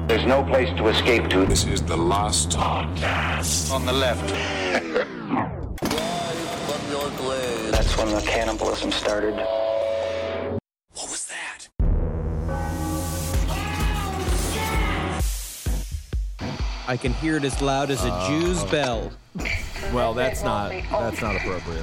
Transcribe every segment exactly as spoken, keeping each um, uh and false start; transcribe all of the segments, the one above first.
There's no place to escape to. This is the last podcast. On the left. That's when the cannibalism started. What was that? I can hear it as loud as a uh, Jew's bell. Well, that's not that's not appropriate.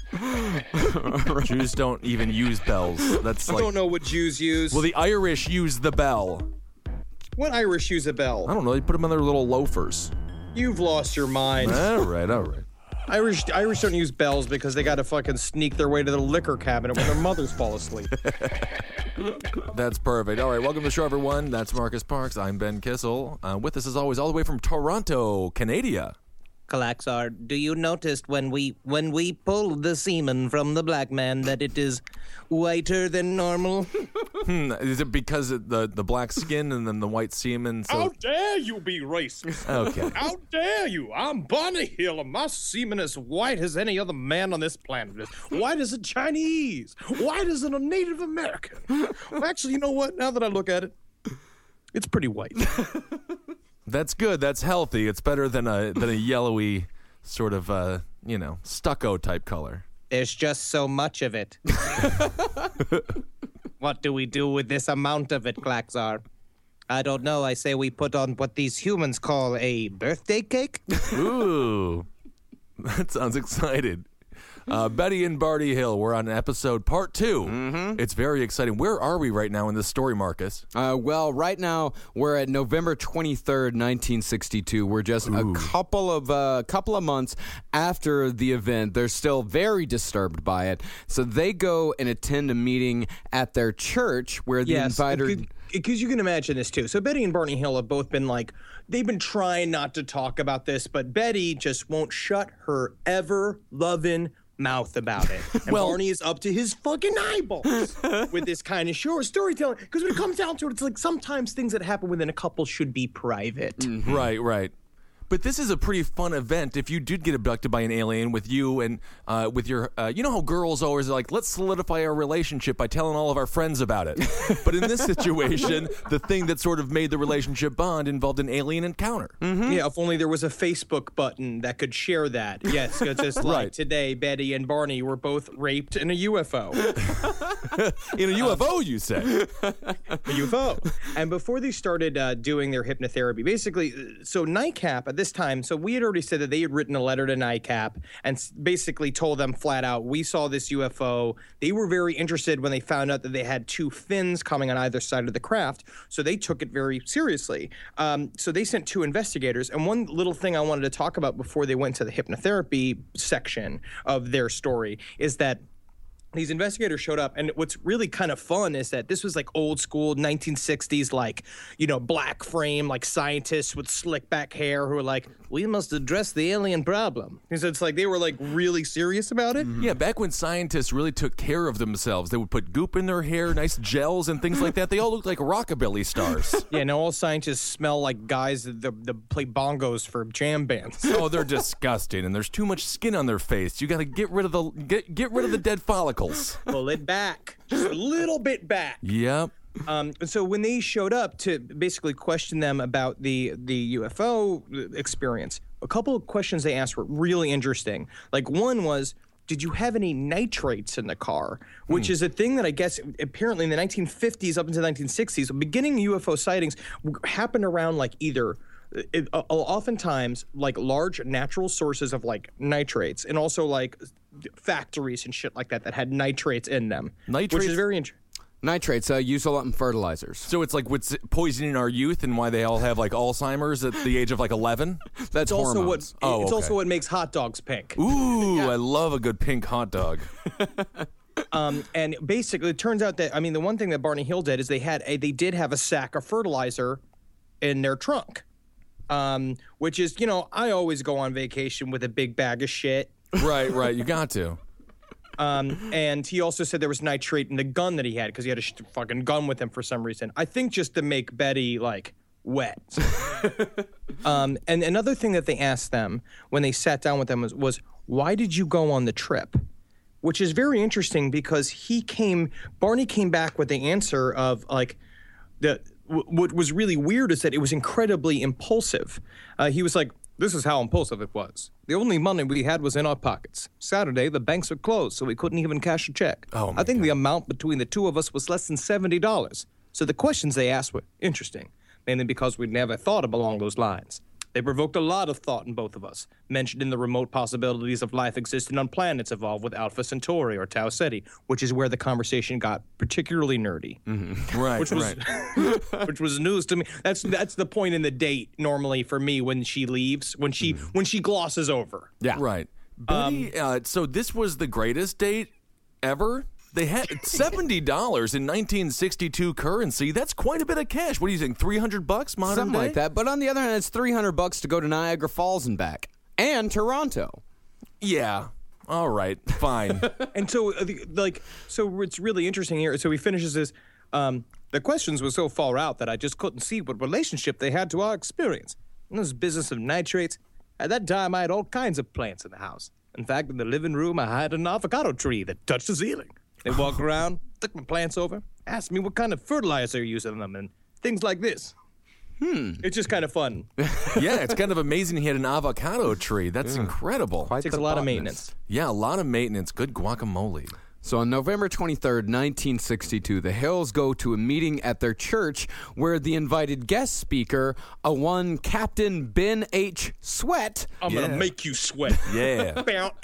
Jews don't even use bells. That's I like, don't know what Jews use. Well, the Irish use the bell. What Irish use a bell? I don't know. They put them on their little loafers. You've lost your mind. All right, all right. Irish Irish don't use bells because they got to fucking sneak their way to the liquor cabinet when their mothers fall asleep. That's perfect. All right, welcome to the show, everyone. That's Marcus Parks. I'm Ben Kissel. Uh, with us, as always, all the way from Toronto, Canada. Kalaxar, do you notice when we when we pull the semen from the black man that it is whiter than normal? Hmm, is it because of the, the black skin and then the white semen? So... How dare you be racist? Okay. How dare you? I'm Barney Hill, and my semen is white as any other man on this planet. It's white as a Chinese. White as a Native American. Well, actually, you know what? Now that I look at it, it's pretty white. That's good. That's healthy. It's better than a than a yellowy sort of, uh, you know, stucco type color. There's just so much of it. What do we do with this amount of it, Klaxar? I don't know. I say we put on what these humans call a birthday cake. Ooh, that sounds excited. Uh, Betty and Barney Hill, we're on episode part two. Mm-hmm. It's very exciting. Where are we right now in this story, Marcus? Uh, well, right now we're at November twenty-third, nineteen sixty-two. We're just Ooh. a couple of uh, couple of months after the event. They're still very disturbed by it, so they go and attend a meeting at their church where the yes, inviter. Because you can imagine this too. So Betty and Barney Hill have both been like, they've been trying not to talk about this, but Betty just won't shut her ever loving mouth about it. And well, Barney is up to his fucking eyeballs with this kind of short storytelling. Because when it comes down to it, it's like sometimes things that happen within a couple should be private. Mm-hmm. Right, right. But this is a pretty fun event if you did get abducted by an alien with you and uh, with your, uh, you know how girls always are like, let's solidify our relationship by telling all of our friends about it. But in this situation, the thing that sort of made the relationship bond involved an alien encounter. Mm-hmm. Yeah, if only there was a Facebook button that could share that. Yes, it's just like right. Today, Betty and Barney were both raped in a U F O. In a U F O, um, you say? A U F O. And before they started uh, doing their hypnotherapy, basically, so Nightcap at this time, so we had already said that they had written a letter to Nightcap and basically told them flat out, we saw this U F O. They were very interested when they found out that they had two fins coming on either side of the craft, so they took it very seriously. Um, so they sent two investigators, and one little thing I wanted to talk about before they went to the hypnotherapy section of their story is that these investigators showed up, and what's really kind of fun is that this was like old school nineteen sixties, like, you know, black frame, like scientists with slick back hair who were like, we must address the alien problem. And so it's like they were like really serious about it. Mm-hmm. Yeah, back when scientists really took care of themselves, they would put goop in their hair, nice gels and things like that. They all looked like rockabilly stars. Yeah, now all scientists smell like guys that, that, that play bongos for jam bands. Oh, they're disgusting, and there's too much skin on their face. You got to get rid of the get get rid of the dead follicles. Pull it back, just a little bit back. Yep. Um, so when they showed up to basically question them about the the U F O experience, a couple of questions they asked were really interesting. Like one was, did you have any nitrates in the car? Which hmm. is a thing that I guess apparently in the nineteen fifties up into the nineteen sixties, beginning U F O sightings happened around like either It, uh, oftentimes like large natural sources of like nitrates and also like factories and shit like that that had nitrates in them. Nitrates? Which is very interesting. Nitrates uh, used a lot in fertilizers. So it's like what's poisoning our youth and why they all have like Alzheimer's at the age of like eleven? That's it's also what oh, It's okay. also what makes hot dogs pink. Ooh, yeah. I love a good pink hot dog. Um, and basically it turns out that, I mean, the one thing that Barney Hill did is they had a, they did have a sack of fertilizer in their trunk. Um, which is, you know, I always go on vacation with a big bag of shit. Right, right. You got to. Um, and he also said there was nitrate in the gun that he had because he had a sh- fucking gun with him for some reason. I think just to make Betty, like, wet. um, and another thing that they asked them when they sat down with them was, was, why did you go on the trip? Which is very interesting because he came, Barney came back with the answer of, like, the... w- what was really weird is that it was incredibly impulsive. Uh, he was like, this is how impulsive it was. The only money we had was in our pockets. Saturday, the banks were closed, so we couldn't even cash a check. Oh, my I think God. the amount between the two of us was less than seventy dollars. So the questions they asked were interesting, mainly because we'd never thought of along those lines. They provoked a lot of thought in both of us, mentioning the remote possibilities of life existing on planets evolved with Alpha Centauri or Tau Ceti, which is where the conversation got particularly nerdy. Right, Which was, right. which was news to me. That's that's the point in the date normally for me when she leaves, when she when she glosses over. Yeah. Right. Betty, uh, so this was the greatest date ever? They had seventy dollars in nineteen sixty-two currency. That's quite a bit of cash. What do you think, three hundred bucks modern Something day? like that. But on the other hand, it's three hundred bucks to go to Niagara Falls and back. And Toronto. Yeah. All right. Fine. And so, uh, the- like, so it's really interesting here. So he finishes this. Um, the questions were so far out that I just couldn't see what relationship they had to our experience. In this business of nitrates, at that time I had all kinds of plants in the house. In fact, in the living room, I had an avocado tree that touched the ceiling. They walk around, took my plants over, asked me what kind of fertilizer you're using in them, and things like this. Hmm. It's just kind of fun. Yeah, it's kind of amazing he had an avocado tree. That's incredible. Quite Takes the a lot of botanist. maintenance. Yeah, a lot of maintenance. Good guacamole. So on November twenty-third, nineteen sixty-two, the Hills go to a meeting at their church where the invited guest speaker, a one Captain Ben H. Sweat, I'm Yeah. gonna make you sweat. Yeah.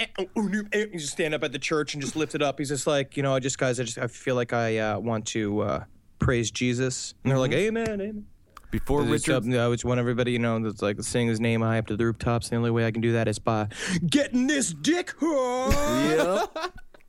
You just stand up at the church and just lift it up. He's just like, you know, I just guys, I just I feel like I uh, want to uh, praise Jesus. And they're like, amen, amen. Before It's Richard. up, you know, I just want everybody, you know, that's like sing his name high up to the rooftops. The only way I can do that is by getting this dick hard. Yeah.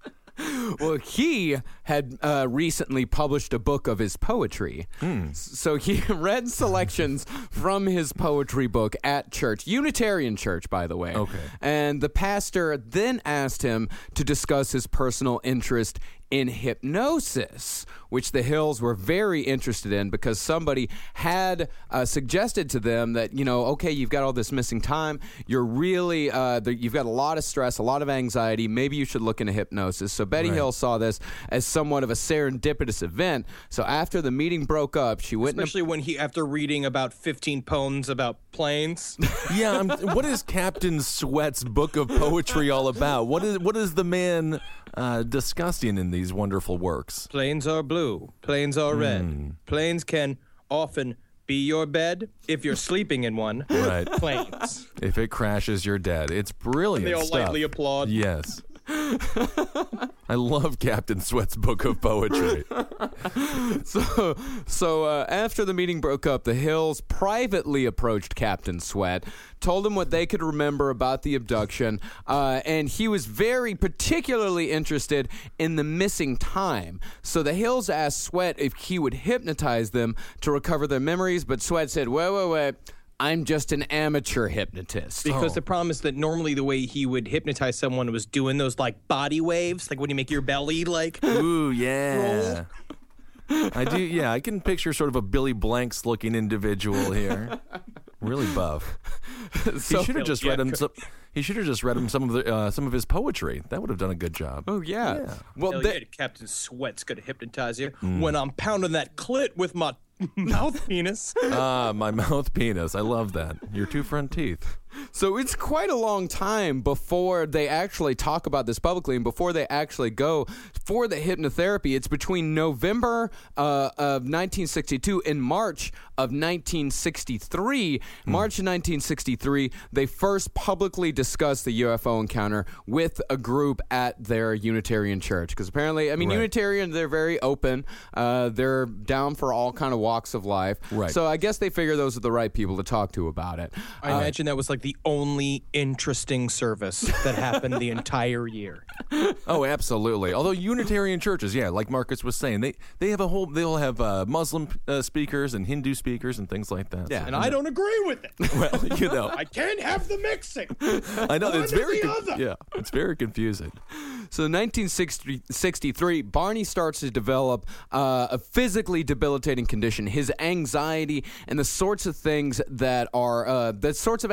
well, he had uh, recently published a book of his poetry. So he read selections from his poetry book at church, Unitarian church, by the way. Okay. And the pastor then asked him to discuss his personal interest in hypnosis, which the Hills were very interested in because somebody had uh, suggested to them that, you know, okay, you've got all this missing time. You're really, uh, the, you've got a lot of stress, a lot of anxiety. Maybe you should look into hypnosis. So Betty Right. Hill saw this as somewhat of a serendipitous event. So after the meeting broke up, she went Especially when he, after reading about fifteen poems about planes. Yeah, I'm, what is Captain Sweat's book of poetry all about? What is what is the man uh, discussing in these wonderful works? Planes are blue. Planes are red. Planes can often be your bed if you're sleeping in one. Right. Planes. If it crashes, you're dead. It's brilliant They all stuff. lightly applaud. Yes. I love Captain Sweat's book of poetry. So, so uh, after the meeting broke up, the Hills privately approached Captain Sweat, told him what they could remember about the abduction, uh, and he was very particularly interested in the missing time. So the Hills asked Sweat if he would hypnotize them to recover their memories, but Sweat said, wait, wait, wait. I'm just an amateur hypnotist. Because Oh. the problem is that normally the way he would hypnotize someone was doing those like body waves, like when you make your belly like. Ooh, yeah. I do, yeah. I can picture sort of a Billy Blanks looking individual here. Really buff. So- he should have just read Yeah. him some. He should have just read him some of the uh, some of his poetry. That would have done a good job. Oh, yeah. Yeah. Well, Hell they- yeah, Captain Sweat's gonna hypnotize you when I'm pounding that clit with my mouth penis. Ah, my mouth penis. I love that. Your two front teeth. So it's quite a long time before they actually talk about this publicly and before they actually go for the hypnotherapy. It's between November uh, of nineteen sixty-two and March of nineteen sixty-three. March of nineteen sixty-three, they first publicly discussed the U F O encounter with a group at their Unitarian church. Because apparently, I mean, Right. Unitarian, they're very open. Uh, they're down for all kind of walks of life. Right. So I guess they figure those are the right people to talk to about it. I imagine that was like the only interesting service that happened the entire year. Oh, absolutely. Although Unitarian churches, yeah, like Marcus was saying, they they have a whole. They'll have uh, Muslim uh, speakers and Hindu speakers and things like that. Yeah. And I don't agree with it. Well, you know, I can't have the mixing. I know One it's or very the con- other. yeah, it's very confusing. So in nineteen sixty-three, Barney starts to develop uh, a physically debilitating condition. His anxiety and the sorts of things that are uh, the sorts of anxiety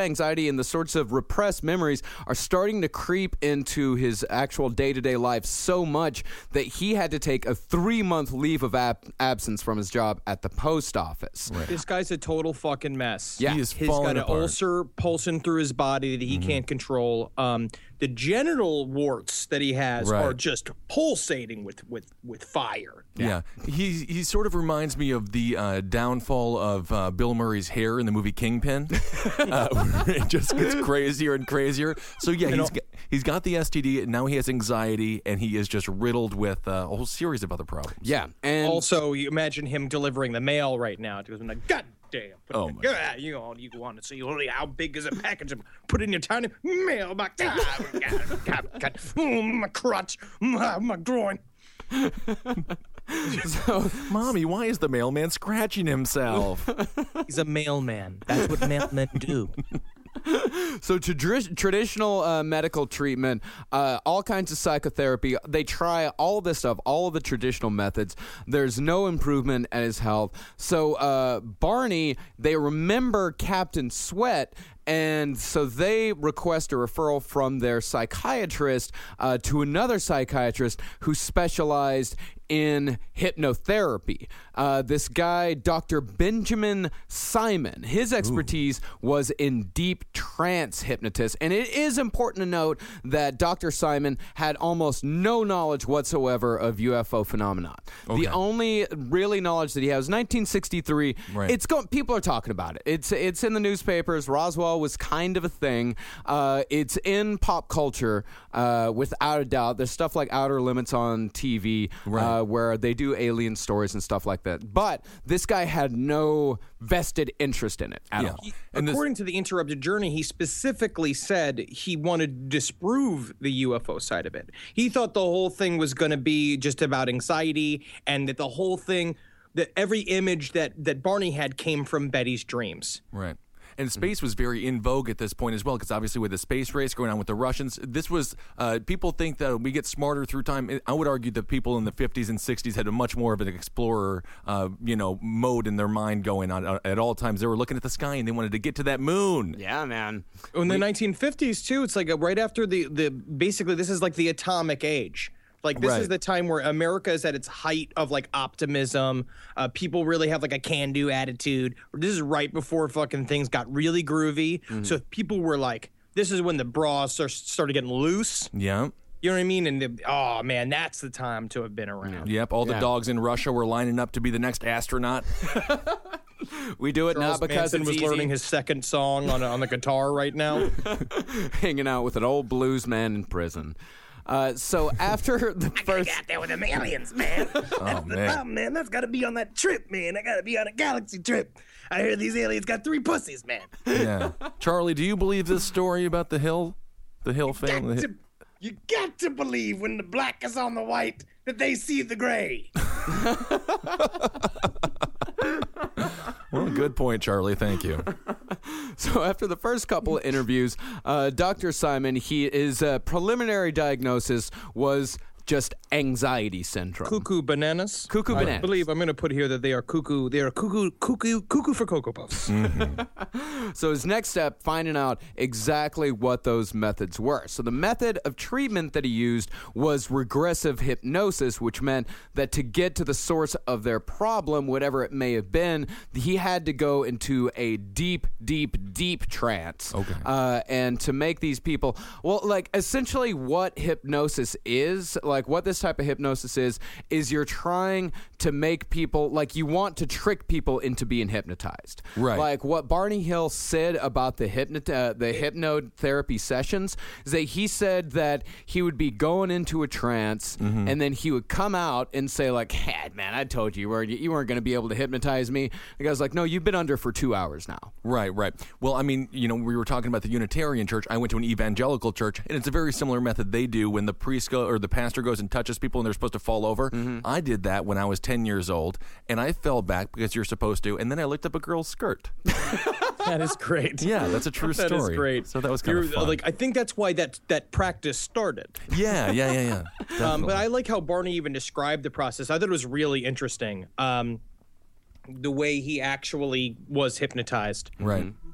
body and the sorts of repressed memories are starting to creep into his actual day-to-day life so much that he had to take a three-month leave of ab- absence from his job at the post office. Right. This guy's a total fucking mess. Yeah. He is He's falling got an apart. ulcer pulsing through his body that he Mm-hmm. can't control. Um, the genital warts that he has Right. are just pulsating with with with fire. Yeah. He he sort of reminds me of the uh, downfall of uh, Bill Murray's hair in the movie Kingpin. uh, where it just gets crazier and crazier. So yeah, he's got, he's got the S T D, and now he has anxiety, and he is just riddled with uh, a whole series of other problems. Yeah, and Also, you imagine him delivering the mail right now. It goes like, God damn! Put Oh it- my God, you know, you want to see only how big is a package? And put it in your tiny mailbox. Ah, God, God, God. Oh, my crotch, my, my groin. so Mommy, why is the mailman scratching himself? He's a mailman. That's what mailmen do. So tradi- traditional uh, medical treatment, uh, all kinds of psychotherapy, they try all this stuff, all of the traditional methods. There's no improvement in his health. So uh, Barney, they remember Captain Sweat, and so they request a referral from their psychiatrist uh, to another psychiatrist who specialized in hypnotherapy. Uh, this guy, Doctor Benjamin Simon, his expertise Ooh. was in deep trance hypnosis. And it is important to note that Doctor Simon had almost no knowledge whatsoever of U F O phenomenon. Okay. The only really knowledge that he has, nineteen sixty-three, right. it's going. People are talking about it. It's it's in the newspapers. Roswell was kind of a thing. Uh, it's in pop culture, uh, without a doubt. There's stuff like Outer Limits on T V, right. uh, where they do alien stories and stuff like that. But this guy had no vested interest in it at yeah. all. He, and according this- to the Interrupted Journey, he specifically said he wanted to disprove the U F O side of it. He thought the whole thing was going to be just about anxiety, and that the whole thing, that every image that, that Barney had came from Betty's dreams. Right. And space was very in vogue at this point as well, because obviously with the space race going on with the Russians, this was, uh, people think that we get smarter through time. I would argue that people in the fifties and sixties had a much more of an explorer, uh, you know, mode in their mind going on uh, at all times. They were looking at the sky and they wanted to get to that moon. Yeah, man. In the nineteen fifties, too, it's like a, right after the, the, basically, this is like the atomic age. Like, this Right. is the time where America is at its height of, like, optimism. Uh, people really have, like, a can-do attitude. This is right before fucking things got really groovy. Mm-hmm. So people were like, this is when the bras are, started getting loose. Yeah. You know what I mean? And, the, oh, man, that's the time to have been around. Yep. All the Yeah. dogs in Russia were lining up to be the next astronaut. We do it Charles not because Manson it's was easy. learning his second song on, on the guitar right now. Hanging out with an old blues man in prison. Uh, so after the first, I got there with them aliens, man. Oh, man. Oh, man, that's got to be on that trip, man. I got to be on a galaxy trip. I hear these aliens got three pussies, man. Yeah. Charlie, do you believe this story about the Hill? The Hill family? Got to, you got to believe when the black is on the white that they see the gray. Well, good point, Charlie. Thank you. so after the first couple of interviews, uh, Doctor Simon, he his uh, preliminary diagnosis was just anxiety syndrome. Cuckoo bananas. Cuckoo I bananas. believe I'm going to put here that they are cuckoo. They are cuckoo, cuckoo, cuckoo for Cocoa Puffs. So his next step, finding out exactly what those methods were. So the method of treatment that he used was regressive hypnosis, which meant that to get to the source of their problem, whatever it may have been, he had to go into a deep, deep, deep trance. Okay. Uh, and to make these people, well, like essentially what hypnosis is, like what this type of hypnosis is, is you're trying to make people, like you want to trick people into being hypnotized. Right. Like what Barney Hill said about the hypnot uh, the hypnotherapy sessions is that he said that he would be going into a trance Mm-hmm. and then he would come out and say like, hey, man, I told you you weren't, you weren't going to be able to hypnotize me. The guy's like, no, you've been under for two hours now. Right, right. Well, I mean, you know, we were talking about the Unitarian church. I went to an evangelical church, and it's a very similar method they do when the priest go, or the pastor goes and touches people and they're supposed to fall over. Mm-hmm. I did that when I was ten years old, and I fell back because you're supposed to, and then I licked up a girl's skirt. That is great. Yeah, that's a true That story. is great. So that was kind You're, of fun. Like, I think that's why that that practice started. yeah, yeah, yeah, yeah. Um, Definitely. but I like how Barney even described the process. I thought it was really interesting. Um, the way he actually was hypnotized. Right.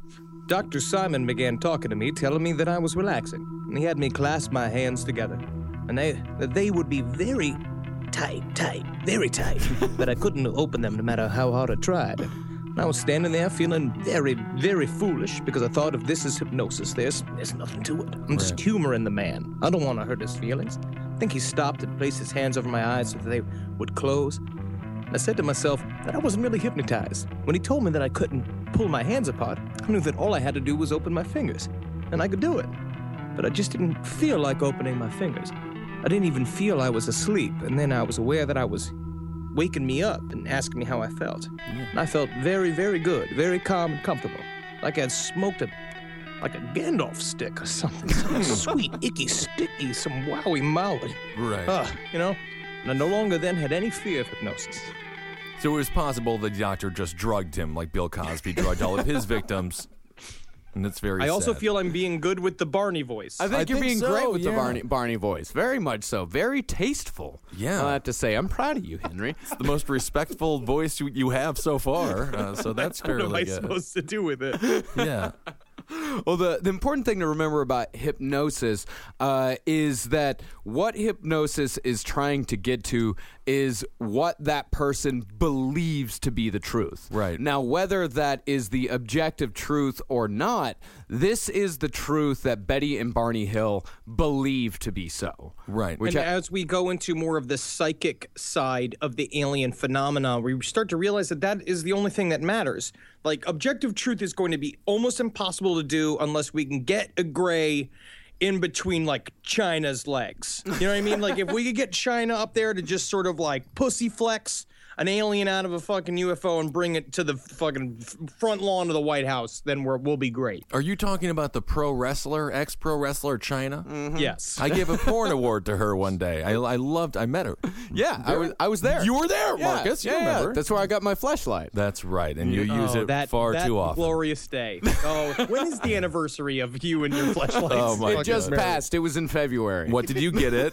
Doctor Simon began talking to me, telling me that I was relaxing. And he had me clasp my hands together. And they, that they would be very tight, tight, very tight. But I couldn't open them no matter how hard I tried. And I was standing there feeling very, very foolish because I thought if this is hypnosis, there's, there's nothing to it. I'm just humoring the man. I don't want to hurt his feelings. I think he stopped and placed his hands over my eyes so that they would close. And I said to myself that I wasn't really hypnotized. When he told me that I couldn't pull my hands apart, I knew that all I had to do was open my fingers, and I could do it. But I just didn't feel like opening my fingers. I didn't even feel I was asleep, and then I was aware that I was waking me up and asking me how I felt. And I felt very, very good, very calm and comfortable, like I had smoked a, like a Gandalf stick or something, some sweet, icky, sticky, some wowie mowie. Right. Uh, you know, and I no longer then had any fear of hypnosis. So it was possible the doctor just drugged him like Bill Cosby drugged all of his victims. And it's very I also sad. feel I'm being good with the Barney voice. I think I you're think being so, great with yeah. the Barney, Barney voice. Very much so. Very tasteful. Yeah. I have to say, I'm proud of you, Henry. It's the most respectful voice you, you have so far. Uh, so that's what am fairly I good. supposed to do with it? Yeah. Well, the, the important thing to remember about hypnosis uh, is that what hypnosis is trying to get to is what that person believes to be the truth. Right. Now, whether that is the objective truth or not, this is the truth that Betty and Barney Hill believe to be so. Right. Which and I- as we go into more of the psychic side of the alien phenomena, we start to realize that that is the only thing that matters. Like, objective truth is going to be almost impossible to do unless we can get a gray in between, like, China's legs. You know what I mean? Like, if we could get China up there to just sort of, like, pussy flex an alien out of a fucking U F O and bring it to the fucking front lawn of the White House, then we're, we'll be great. Are you talking about the pro wrestler, ex-pro wrestler China? Mm-hmm. Yes. I gave a porn award to her one day. I, I loved, I met her. yeah, I was, I was there. You were there, Yeah, Marcus. You yeah, yeah. remember. That's where I got my fleshlight. That's right, and you use Oh, it that, far that too often. glorious day. Oh, when is the anniversary of you and your fleshlights? Oh, my It just God. passed. It was in February. What did you get it?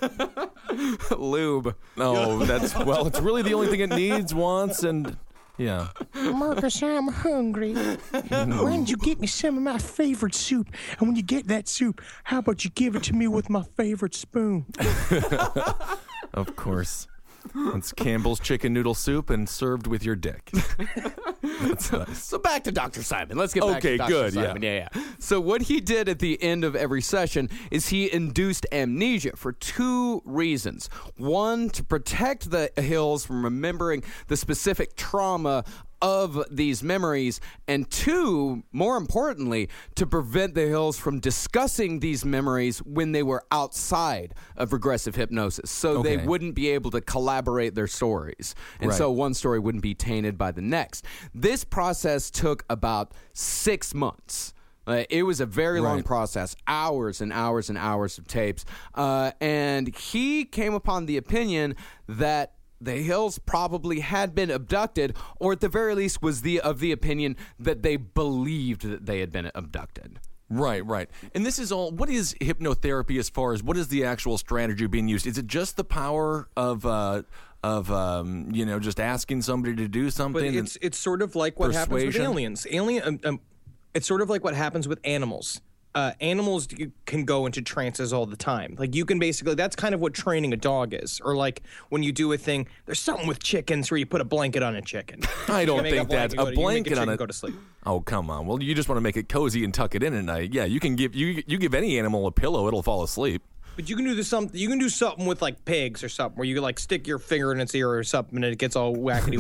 Lube. Oh, that's well. It's really the only thing it needs, wants, and yeah. Marcus, I'm hungry. Why don't you get me some of my favorite soup? And when you get that soup, how about you give it to me with my favorite spoon? Of course. It's Campbell's chicken noodle soup and served with your dick. That's nice. So back to Doctor Simon. Let's get back Okay, to Doctor good, Simon. Yeah. yeah, So what he did at the end of every session is he induced amnesia for two reasons. One, to protect the Hills from remembering the specific trauma of these memories, and two, more importantly, to prevent the Hills from discussing these memories when they were outside of regressive hypnosis, so they Okay. wouldn't be able to collaborate their stories, and Right. so one story wouldn't be tainted by the next. This process took about six months. Uh, it was a very long Right. process, hours and hours and hours of tapes, uh, and he came upon the opinion that the Hills probably had been abducted, or at the very least was the of the opinion that they believed that they had been abducted. Right, right. And this is all, what is hypnotherapy as far as what is the actual strategy being used? Is it just the power of, uh, of um, you know, just asking somebody to do something? But and- it's it's sort of like what happens with Persuasion? aliens. Alien, um, um, it's sort of like what happens with animals. Uh, animals you can go into trances all the time. Like you can basically, that's kind of what training a dog is. Or like when you do a thing, there's something with chickens where you put a blanket on a chicken. I don't You make think that's blanket, go a to- you make blanket on chicken it. Go to sleep. Oh, come on. Well, you just want to make it cozy and tuck it in at night. Yeah, you can give you you give any animal a pillow, it'll fall asleep. But you can do this something. You can do something with like pigs or something, where you like stick your finger in its ear or something, and it gets all wackety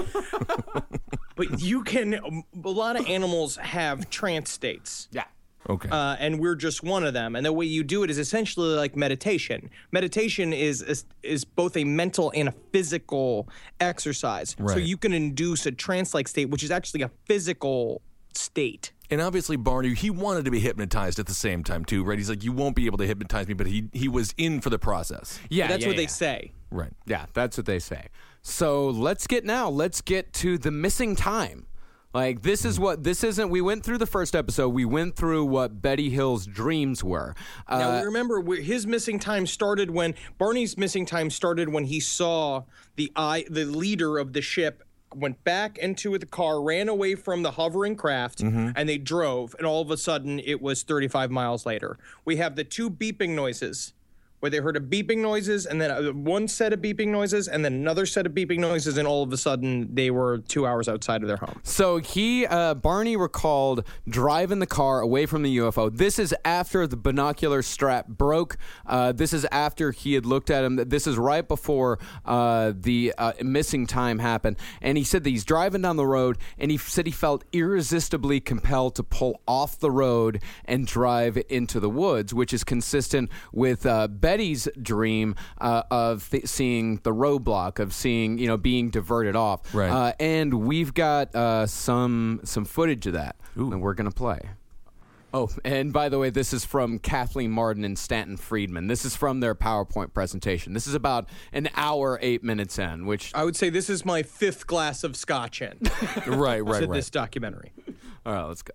wacky. But you can. A lot of animals have trance states. Yeah. Okay. Uh, and we're just one of them. And the way you do it is essentially like meditation. Meditation is is, is both a mental and a physical exercise. So Right. you can induce a trance-like state, which is actually a physical state. And obviously, Barney, he wanted to be hypnotized at the same time, too, right? He's like, you won't be able to hypnotize me, but he he was in for the process. Yeah, That's yeah, what yeah. they say. Right. Yeah, that's what they say. So let's get now, let's get to the missing time. Like, this is what, this isn't, we went through the first episode, we went through what Betty Hill's dreams were. Uh, Now, remember, wh- his missing time started when, Barney's missing time started when he saw the eye, the leader of the ship went back into the car, ran away from the hovering craft, Mm-hmm. and they drove. And all of a sudden, it was thirty-five miles later. We have the two beeping noises, where they heard a beeping noises, and then uh, one set of beeping noises, and then another set of beeping noises, and all of a sudden, they were two hours outside of their home. So he, uh, Barney recalled driving the car away from the U F O. This is after the binocular strap broke. Uh, this is after he had looked at him. This is right before uh, the uh, missing time happened. And he said that he's driving down the road, and he said he felt irresistibly compelled to pull off the road and drive into the woods, which is consistent with uh, Betty's dream uh, of th- seeing the roadblock, of seeing, you know, being diverted off. Right. Uh, and we've got uh, some some footage of that, Ooh. and we're going to play. Oh, and by the way, this is from Kathleen Martin and Stanton Friedman. This is from their PowerPoint presentation. This is about an hour, eight minutes in, which... I would say this is my fifth glass of scotch in Right, right, to right. this documentary. All right, let's go.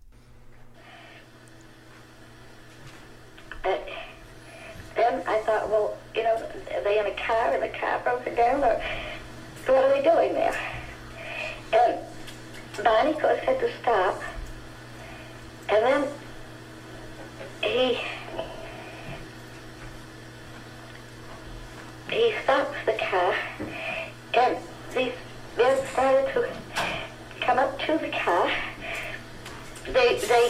But then I thought, well, you know, are they in a car and the car broken down, or what are they doing there? And Barney, of course, had to stop. And then he he stops the car, and these men started to come up to the car. They they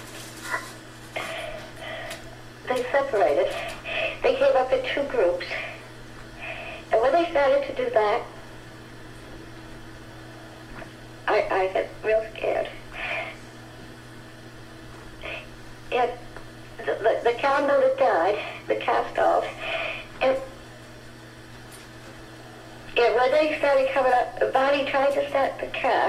they separated. They came up in two groups, and when they started to do that, I I got real scared. And the, the, the car motor died, the car stalled, and, and when they started coming up, Barney tried to start the car.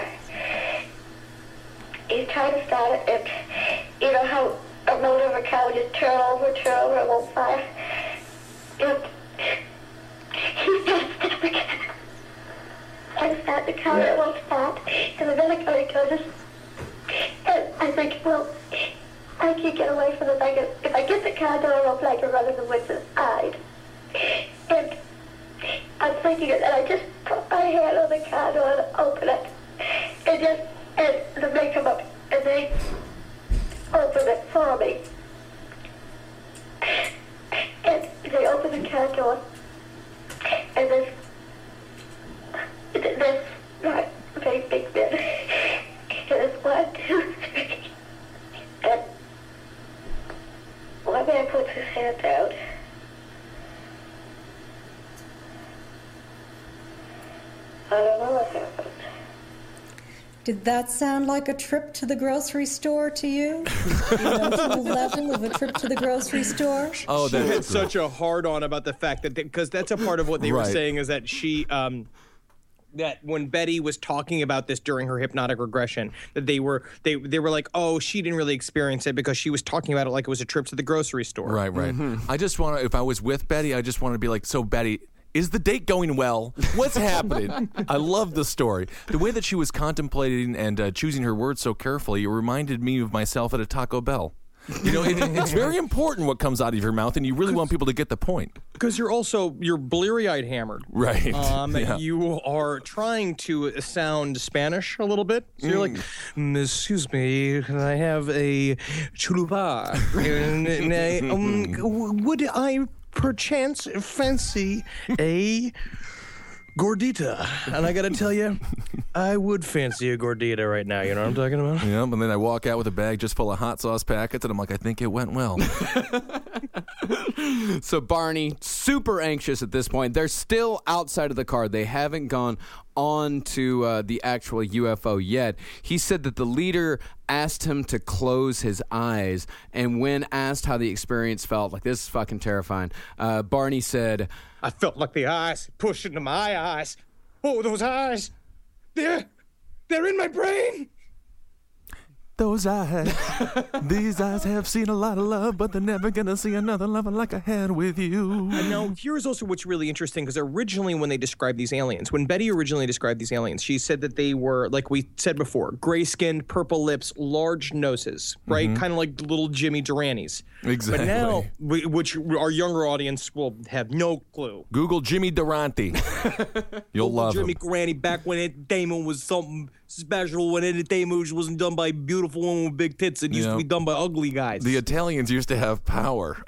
He tried to start it, and you know how a motor of a car would just turn over, turn over, and won't fire? And he started to start the car. Tried to start the car, and it won't start, and the minute it goes, and I think, well, I can get away from this. I can, if I get the car door open, I can run in the woods and hide. And I'm thinking it, and I just put my hand on the car door and open it. And just, and the men come up, and they open it for me. And they open the car door, and this, this, not very big man, and it's one, two, three, and one man puts his hand down. I don't know what happened. Did that sound like a trip to the grocery store to you? You know, to eleven of a trip to the grocery store? Oh, She had that's such a hard-on about the fact that, because that's a part of what they were Right. saying is that she, um, that when Betty was talking about this during her hypnotic regression, that they were they they were like, oh, she didn't really experience it because she was talking about it like it was a trip to the grocery store. Right, right. I just want to, if I was with Betty, I just want to be like, so Betty, is the date going well? What's happening? I love the story. The way that she was contemplating and uh, choosing her words so carefully, it reminded me of myself at a Taco Bell. You know, it, it's very important what comes out of your mouth, and you really want people to get the point. Because you're also you're bleary-eyed hammered. Right. Um, Yeah. You are trying to sound Spanish a little bit. So you're like, "Mm, excuse me, can I have a chulupa? and, and I, um, w- would I perchance fancy a gordita? And I got to tell you, I would fancy a gordita right now. You know what I'm talking about? Yeah, and then I walk out with a bag just full of hot sauce packets, and I'm like, I think it went well. So Barney, super anxious at this point. They're still outside of the car. They haven't gone on to uh, the actual U F O yet. He said that the leader asked him to close his eyes, and when asked how the experience felt, like, this is fucking terrifying, uh, Barney said, I felt like the eyes pushed into my eyes. Oh, those eyes. They're, they're in my brain. those eyes. These eyes have seen a lot of love, but they're never gonna see another lover like I had with you. And now, here's also what's really interesting, because originally when they described these aliens, when Betty originally described these aliens, she said that they were, like we said before, gray-skinned, purple lips, large noses, right? Mm-hmm. Kind of like little Jimmy Duranis. Exactly. But now, we, which our younger audience will have no clue. Google Jimmy Durante. You'll Google love Jimmy him. Durante back when entertainment was something special, when entertainment wasn't done by beautiful women with big tits. It used Yeah. to be done by ugly guys. The Italians used to have power.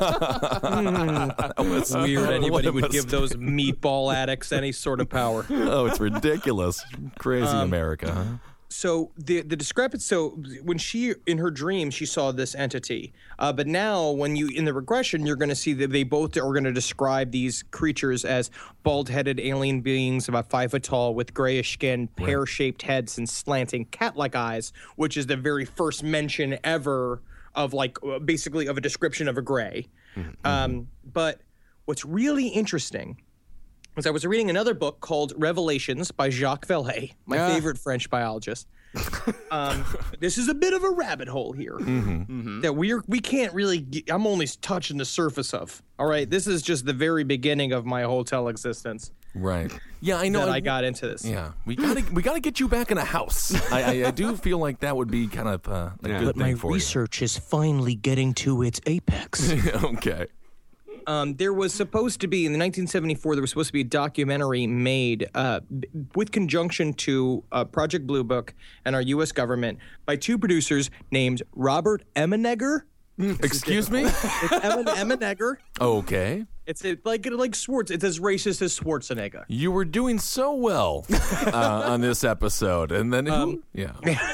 It's weird anybody What a would give mistake. those meatball addicts any sort of power. Oh, it's ridiculous. Crazy America, huh? So the the discrepancy. So when she in her dream she saw this entity, uh, but now when you in the regression you're going to see that they both are going to describe these creatures as bald-headed alien beings about five foot tall with grayish skin, pear-shaped heads, and slanting cat-like eyes, which is the very first mention ever of like basically of a description of a gray. Mm-hmm. Um, but what's really interesting was I was reading another book called Revelations by Jacques Vallée, my Ah. favorite French biologist. um, this is a bit of a rabbit hole here Mm-hmm. mm-hmm. that we're we can't really. Get, I'm only touching the surface of. All right, this is just the very beginning of my hotel existence. Right. Yeah, I know. That I got into this. Yeah, we gotta we gotta get you back in a house. I, I, I do feel like that would be kind of uh, a Yeah. good But thing my for research is finally getting to its apex. you. Okay. Um, there was supposed to be, in the nineteen seventy-four, there was supposed to be a documentary made uh, b- with conjunction to uh, Project Blue Book and our U S government by two producers named Robert Emenegger. Excuse me. It's Emen- Emenegger. Okay. It's it, like like Schwartz. It's as racist as Schwarzenegger. You were doing so well uh, on this episode, and then who? Yeah.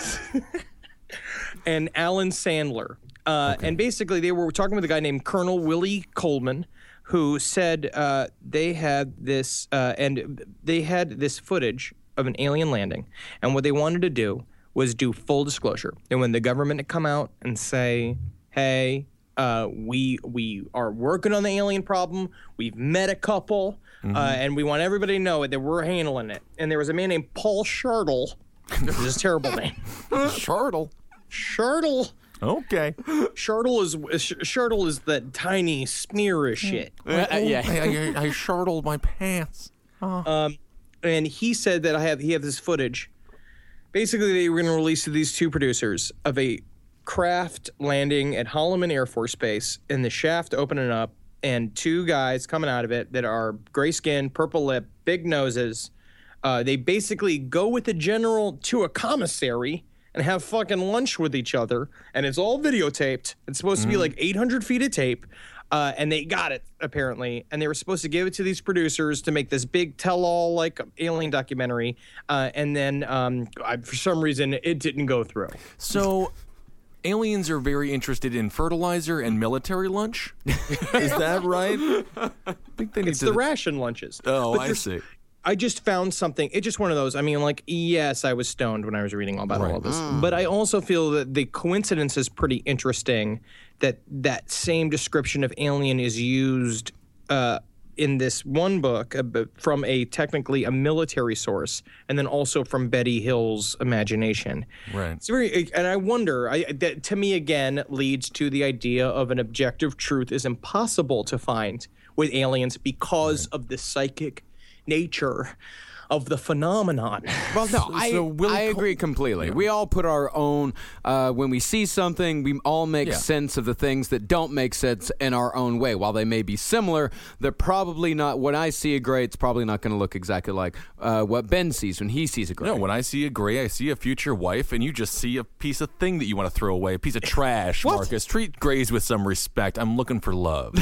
And Alan Sandler. Uh, And basically, they were talking with a guy named Colonel Willie Coleman, who said uh, they had this uh, and they had this footage of an alien landing, and what they wanted to do was do full disclosure. And when the government had come out and say, "Hey, uh, we we are working on the alien problem. We've met a couple, uh, and we want everybody to know it that we're handling it." And there was a man named Paul Shartle. This is a terrible name. Shartle. Shartle. Okay. Shartle is Shartle is that tiny smear of shit. Uh, yeah. I, I, I shartled my pants. And he said that I have he have this footage. Basically, they were going to release to these two producers of a craft landing at Holloman Air Force Base, and the shaft opening up, and two guys coming out of it that are gray skin, purple lip, big noses. Uh, they basically go with the general to a commissary and have fucking lunch with each other, and it's all videotaped. It's supposed to be like eight hundred feet of tape, uh, and they got it, apparently, and they were supposed to give it to these producers to make this big tell-all, like, alien documentary, uh, and then, um, I, for some reason, it didn't go through. So, aliens are very interested in fertilizer and military lunch? Is that right? I think they need It's to... the ration lunches. Oh, But I there's- see. I just found something. It's just one of those. I mean, like, yes, I was stoned when I was reading all about all of this, Mm. but I also feel that the coincidence is pretty interesting. That that same description of alien is used uh, in this one book uh, but from a technically a military source, and then also from Betty Hill's imagination. Right. It's very, and I wonder. I that to me again leads to the idea of an objective truth is impossible to find with aliens because of the psychic nature of the phenomenon. Well, no, I, so Willie I Col- agree completely. We all put our own, uh, when we see something, we all make Yeah. sense of the things that don't make sense in our own way. While they may be similar, they're probably not, when I see a gray, it's probably not going to look exactly like uh, what Ben sees when he sees a gray. No, when I see a gray, I see a future wife, and you just see a piece of thing that you want to throw away, a piece of trash, Marcus. Treat grays with some respect. I'm looking for love.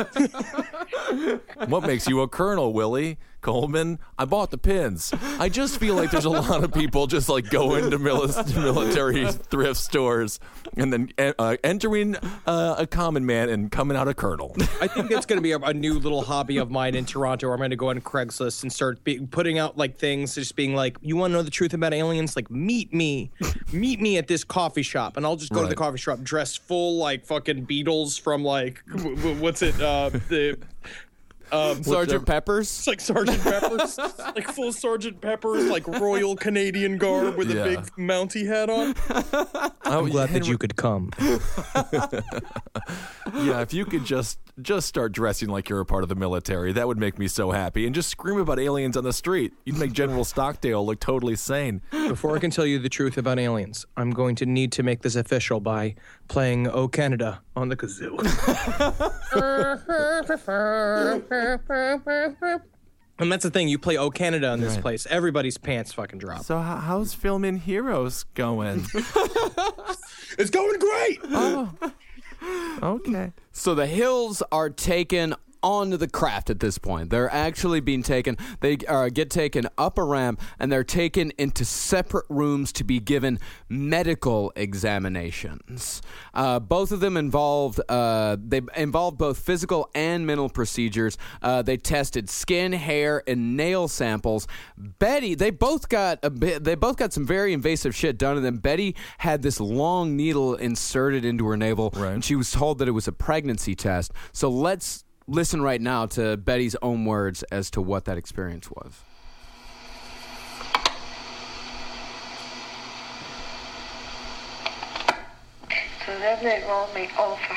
What makes you a colonel, Willie? Coleman? I bought the pins. I just feel like there's a lot of people just like go into mili- military thrift stores and then uh, entering uh, a common man and coming out a colonel. I think that's going to be a, a new little hobby of mine in Toronto. Where I'm going to go on Craigslist and start be, putting out like things, just being like, "You want to know the truth about aliens? Like, meet me, meet me at this coffee shop," and I'll just go to the Right. coffee shop dressed full like fucking Beatles from like w- w- what's it? Uh, the Um, Sergeant Peppers. It's like Sergeant Peppers, like full Sergeant Peppers, like Royal Canadian garb with Yeah. a big Mountie hat on. Oh, I'm glad Henry- that you could come. Yeah, if you could just just start dressing like you're a part of the military, that would make me so happy. And just scream about aliens on the street. You'd make General Stockdale look totally sane. Before I can tell you the truth about aliens, I'm going to need to make this official by playing "O Canada" on the kazoo. And that's the thing, you play "O Canada" in this Right. place, everybody's pants fucking drop. So how, how's filming Heroes going? It's going great! Oh, okay. So the hills are taken onto the craft at this point. They're actually being taken, they uh, get taken up a ramp, and they're taken into separate rooms to be given medical examinations. Uh, both of them involved, uh, they involved both physical and mental procedures. Uh, they tested skin, hair, and nail samples. Betty, they both got a bit, they both got some very invasive shit done to them. Betty had this long needle inserted into her navel, Right. and she was told that it was a pregnancy test. So let's listen right now to Betty's own words as to what that experience was. So then they rolled me over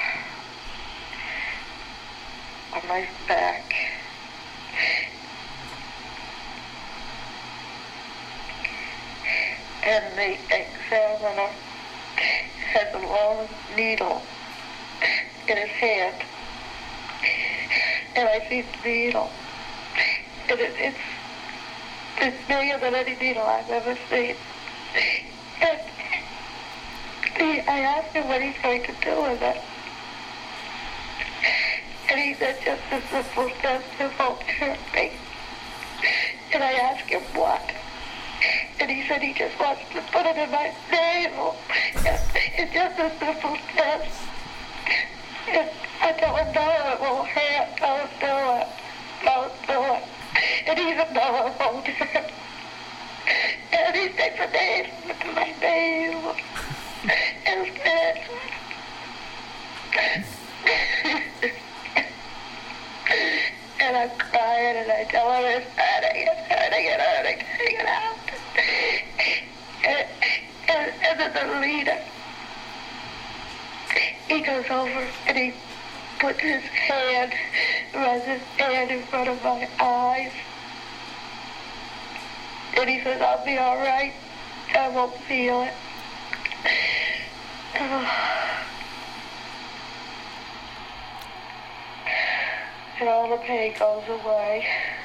on my back. And the examiner has a long needle in his hand. And I see the needle. And it, it's, it's bigger than any needle I've ever seen. And he, I asked him what he's going to do with it. And he said, just a simple test, it won't hurt me. And I asked him what. And he said he just wants to put it in my navel. It's just a simple test. And I tell him, no, it won't hurt. Don't do it. Don't do it. And even though it won't hurt. And he sticks a needle into my navel. And spits. And I'm crying and I tell him it's hurting, it's hurting, it's hurting, take it out. And, and, and then the leader, he goes over and he puts his hand, runs his hand in front of my eyes. And he says, I'll be all right. I won't feel it. And all the pain goes away.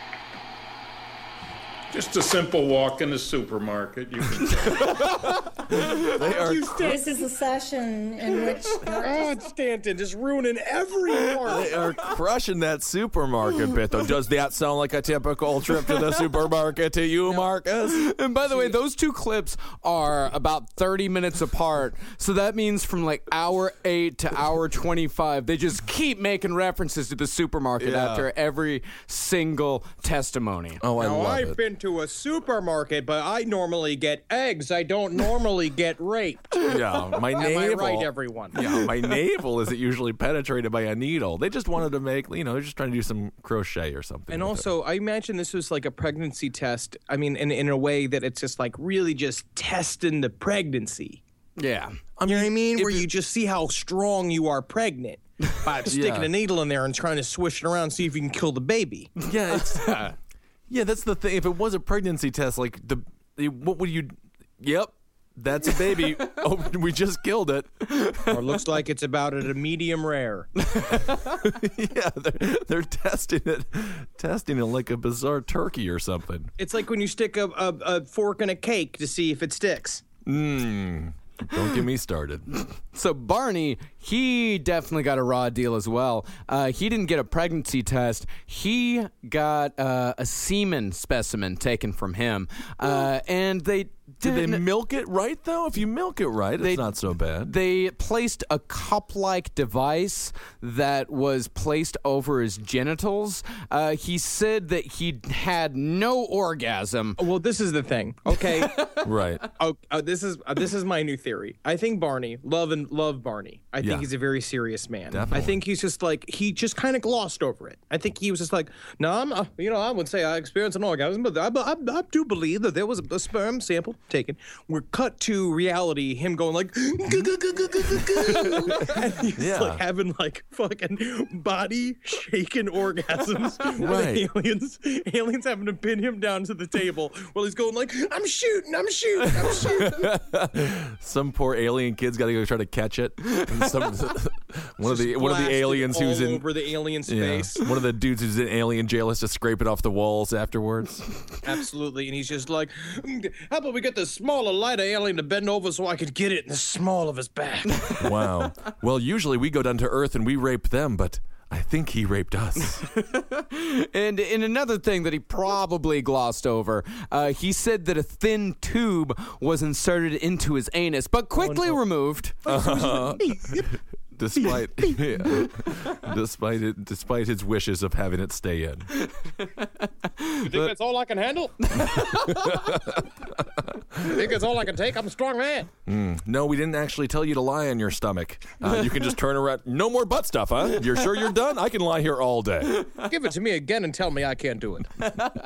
Just a simple walk in the supermarket. You can They are This is a session in which God, Stanton, just ruining every part. They are crushing that supermarket bit, though. Does that sound like a typical trip to the supermarket to you, Marcus? And by the way, those two clips are about thirty minutes apart. So that means from like hour eight to hour twenty-five, they just keep making references to the supermarket Yeah. after every single testimony. Oh, I Now, love I've it. been to a supermarket, but I normally get eggs. I don't normally get raped. Yeah, my Am I navel. right, everyone? Yeah, my navel isn't usually penetrated by a needle. They just wanted to make, you know, they're just trying to do some crochet or something. And with also, I imagine this was like a pregnancy test. I mean, in, in a way that it's just like really just testing the pregnancy. Yeah. You know what I mean? if Where it- you just see how strong you are pregnant by sticking Yeah. a needle in there and trying to swish it around, see if you can kill the baby. it. Yeah, it's, yeah, that's the thing. If it was a pregnancy test, like the, what would you? Yep, that's a baby. Oh, we just killed it. Or it looks like it's about at a medium rare. Yeah, they're, they're testing it, testing it like a bizarre turkey or something. It's like when you stick a, a, a fork in a cake to see if it sticks. Mmm. Don't get me started. So Barney, he definitely got a raw deal as well. Uh, he didn't get a pregnancy test. He got uh, a semen specimen taken from him, uh, and they Did they Didn't- milk it right, though? If you milk it right, They- it's not so bad. They placed a cup-like device that was placed over his genitals. Uh, he said that he had no orgasm. Well, this is the thing. Okay. Right. Oh, oh, this is uh, this is my new theory. I think Barney, love and love Barney. I think Yeah. he's a very serious man. Definitely. I think he's just like he just kind of glossed over it. I think he was just like, no, I'm, uh, you know, I would say I experienced an orgasm, but I, I, I do believe that there was a, a sperm sample taken. We're cut to reality. Him going like, and he's Yeah. like having like fucking body shaking orgasms. Right. With aliens, aliens having to pin him down to the table while he's going like, I'm shooting, I'm shooting, I'm shooting. Some poor alien kid's got to go try to catch it. And some, one of the one of the Blasted aliens who's all in over the alien's yeah, face. one of the dudes who's in alien jail has to scrape it off the walls afterwards. Absolutely, and he's just like, "Mm, how about we get this smaller, lighter alien to bend over so I could get it in the small of his back? Wow. Well, usually we go down to Earth and we rape them, but I think he raped us. And in another thing that he probably glossed over, uh, he said that a thin tube was inserted into his anus, but quickly removed. Despite yeah, despite it, despite his wishes of having it stay in. You think that's all I can handle? You think that's all I can take? I'm a strong man. No, we didn't actually tell you to lie on your stomach. Uh, you can just turn around. No more butt stuff, huh? You're sure you're done? I can lie here all day. Give it to me again and tell me I can't do it.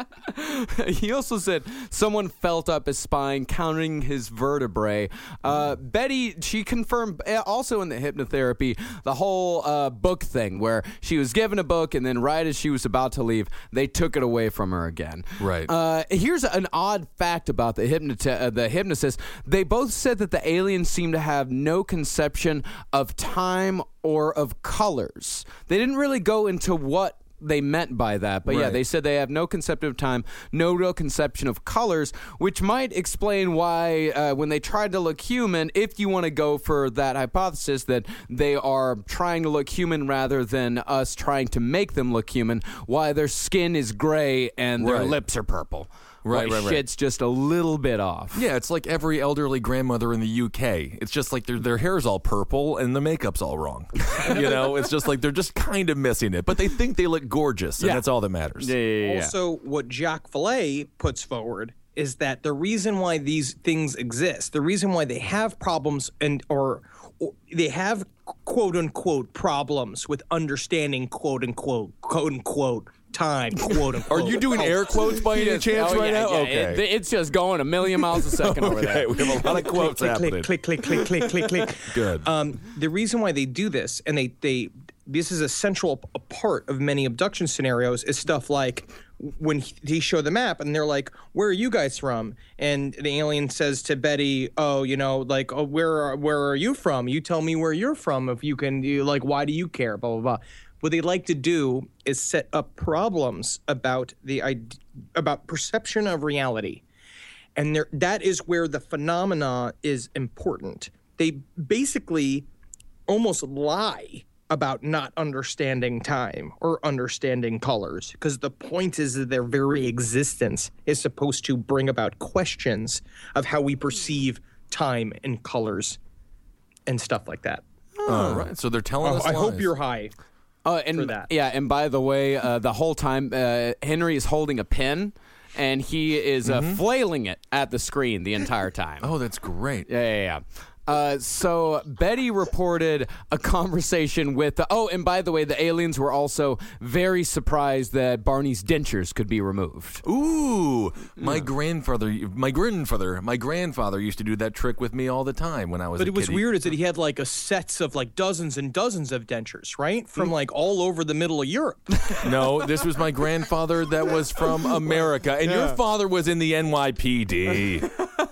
He also said someone felt up his spine, counting his vertebrae. Uh, Betty, she confirmed uh, also in the hypnotherapy the whole uh, book thing where she was given a book and then right as she was about to leave, they took it away from her again. Right. Uh, here's an odd fact about the hypnoti- uh, the hypnotist. They both said that the aliens seem to have no conception of time or of colors. They didn't really go into what they meant by that, but yeah, Right. they said they have no concept of time, no real conception of colors, which might explain why uh, when they tried to look human, if you want to go for that hypothesis that they are trying to look human rather than us trying to make them look human, why their skin is gray and their Right. lips are purple. Right, Why right, right. shit's just a little bit off. Yeah, it's like every elderly grandmother in the U K. It's just like their their hair's all purple and the makeup's all wrong. You know, it's just like they're just kind of missing it, but they think they look gorgeous, and Yeah. that's all that matters. Yeah, yeah, yeah. Also, what Jacques Vallée puts forward is that the reason why these things exist, the reason why they have problems and or, or they have quote unquote problems with understanding quote unquote quote unquote time quote unquote. Are you doing air quotes by any chance Oh, right yeah, now? yeah, Okay. it- it's just going a million miles a second over Okay, there. we have a lot of quotes click, happening. click, click, click, click, click, click, click. Good. Um, the reason why they do this, and they they this is a central p- part of many abduction scenarios, is stuff like when he, he showed the map, and they're like, "Where are you guys from?" And the alien says to Betty, "Oh, you know, like, oh, where are, where are you from? You tell me where you're from. If you can, you, like, why do you care?" Blah blah blah. What they like to do is set up problems about the id- about perception of reality. And there, that is where the phenomena is important. They basically almost lie about not understanding time or understanding colors, because the point is that their very existence is supposed to bring about questions of how we perceive time and colors and stuff like that. All right. So they're telling Oh, us I hope lies. you're high. Oh, and for that. yeah, and by the way, uh, the whole time uh, Henry is holding a pen, and he is uh, flailing it at the screen the entire time. Oh, that's great. Yeah, yeah, yeah. Uh, so Betty reported a conversation with. The, oh, and by the way, the aliens were also very surprised that Barney's dentures could be removed. Ooh, my grandfather, my grandfather, my grandfather used to do that trick with me all the time when I was. But a it was kiddie. weird is that he had like a sets of like dozens and dozens of dentures, right? From like all over the middle of Europe. No, this was my grandfather that was from America, and your father was in the N Y P D.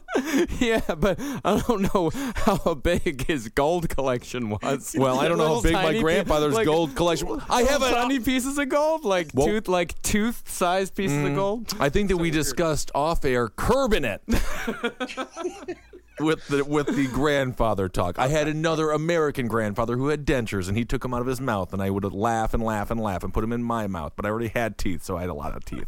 Yeah, but I don't know how big his gold collection was. Well, I don't know how Little big my tiny grandfather's pi- like, gold collection was. I have a. tiny pieces of gold, like Well- tooth, like tooth-sized pieces of gold. I think that we discussed off air curbing it. with the with the grandfather talk. I had another American grandfather who had dentures, and he took them out of his mouth, and I would laugh and laugh and laugh and put them in my mouth. But I already had teeth, so I had a lot of teeth.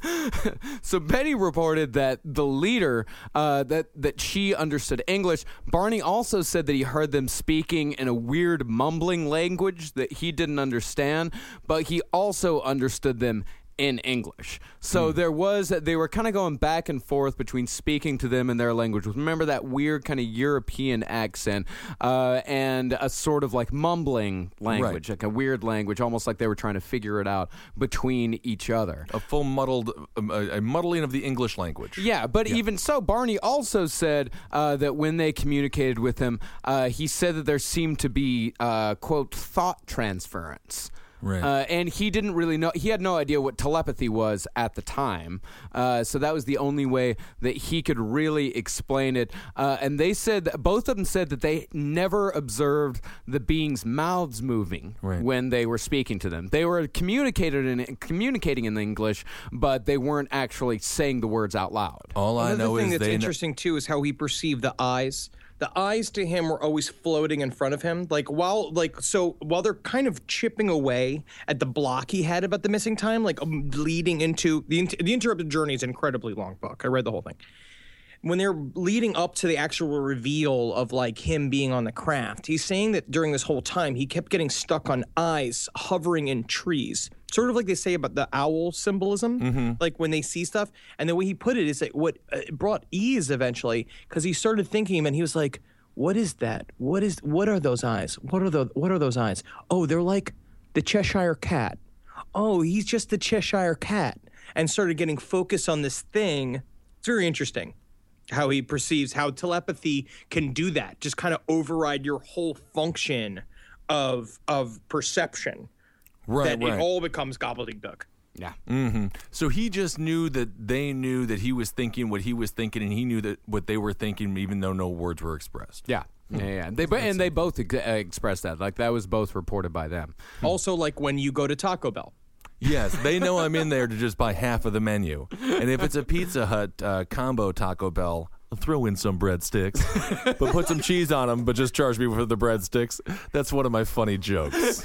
So Betty reported that the leader uh, that that she understood English. Barney also said that he heard them speaking in a weird mumbling language that he didn't understand, but he also understood them in English. So mm. there was, they were kind of going back and forth between speaking to them in their language. Remember that weird kind of European accent uh, and a sort of like mumbling language, right. like a weird language, almost like they were trying to figure it out between each other. A full muddled, um, a, a muddling of the English language. Yeah, but yeah. even so, Barney also said uh, that when they communicated with him, uh, he said that there seemed to be, uh, quote, thought transference. Right. Uh, and he didn't really know, he had no idea what telepathy was at the time. Uh, so that was the only way that he could really explain it. Uh, and they said, that, both of them said that they never observed the beings' mouths moving right. when they were speaking to them. They were communicated in, communicating in English, but they weren't actually saying the words out loud. All I Another know thing is that's they interesting, too, is how he perceived the eyes. The eyes to him were always floating in front of him. Like while like so while they're kind of chipping away at the block he had about the missing time, like um, leading into the the Interrupted Journey is an incredibly long book. I read the whole thing. When they're leading up to the actual reveal of like him being on the craft, he's saying that during this whole time he kept getting stuck on eyes hovering in trees. Sort of like they say about the owl symbolism, mm-hmm. like when they see stuff. And the way he put it is that what uh, brought ease eventually, because he started thinking, and he was like, "What is that? What is? What are those eyes? What are the? What are those eyes? Oh, they're like the Cheshire Cat. Oh, he's just the Cheshire Cat." And started getting focused on this thing. It's very interesting how he perceives how telepathy can do that, just kind of override your whole function of of perception. Right, that right. it all becomes gobbledygook. Yeah. Mm-hmm. So he just knew that they knew that he was thinking what he was thinking, and he knew that what they were thinking, even though no words were expressed. Yeah. Yeah, yeah. They, and they both ex- uh, expressed that. Like, that was both reported by them. Also, like when you go to Taco Bell. Yes, they know I'm in there to just buy half of the menu. And if it's a Pizza Hut uh, combo Taco Bell, I'll throw in some breadsticks, but put some cheese on them, but just charge me for the breadsticks. That's one of my funny jokes.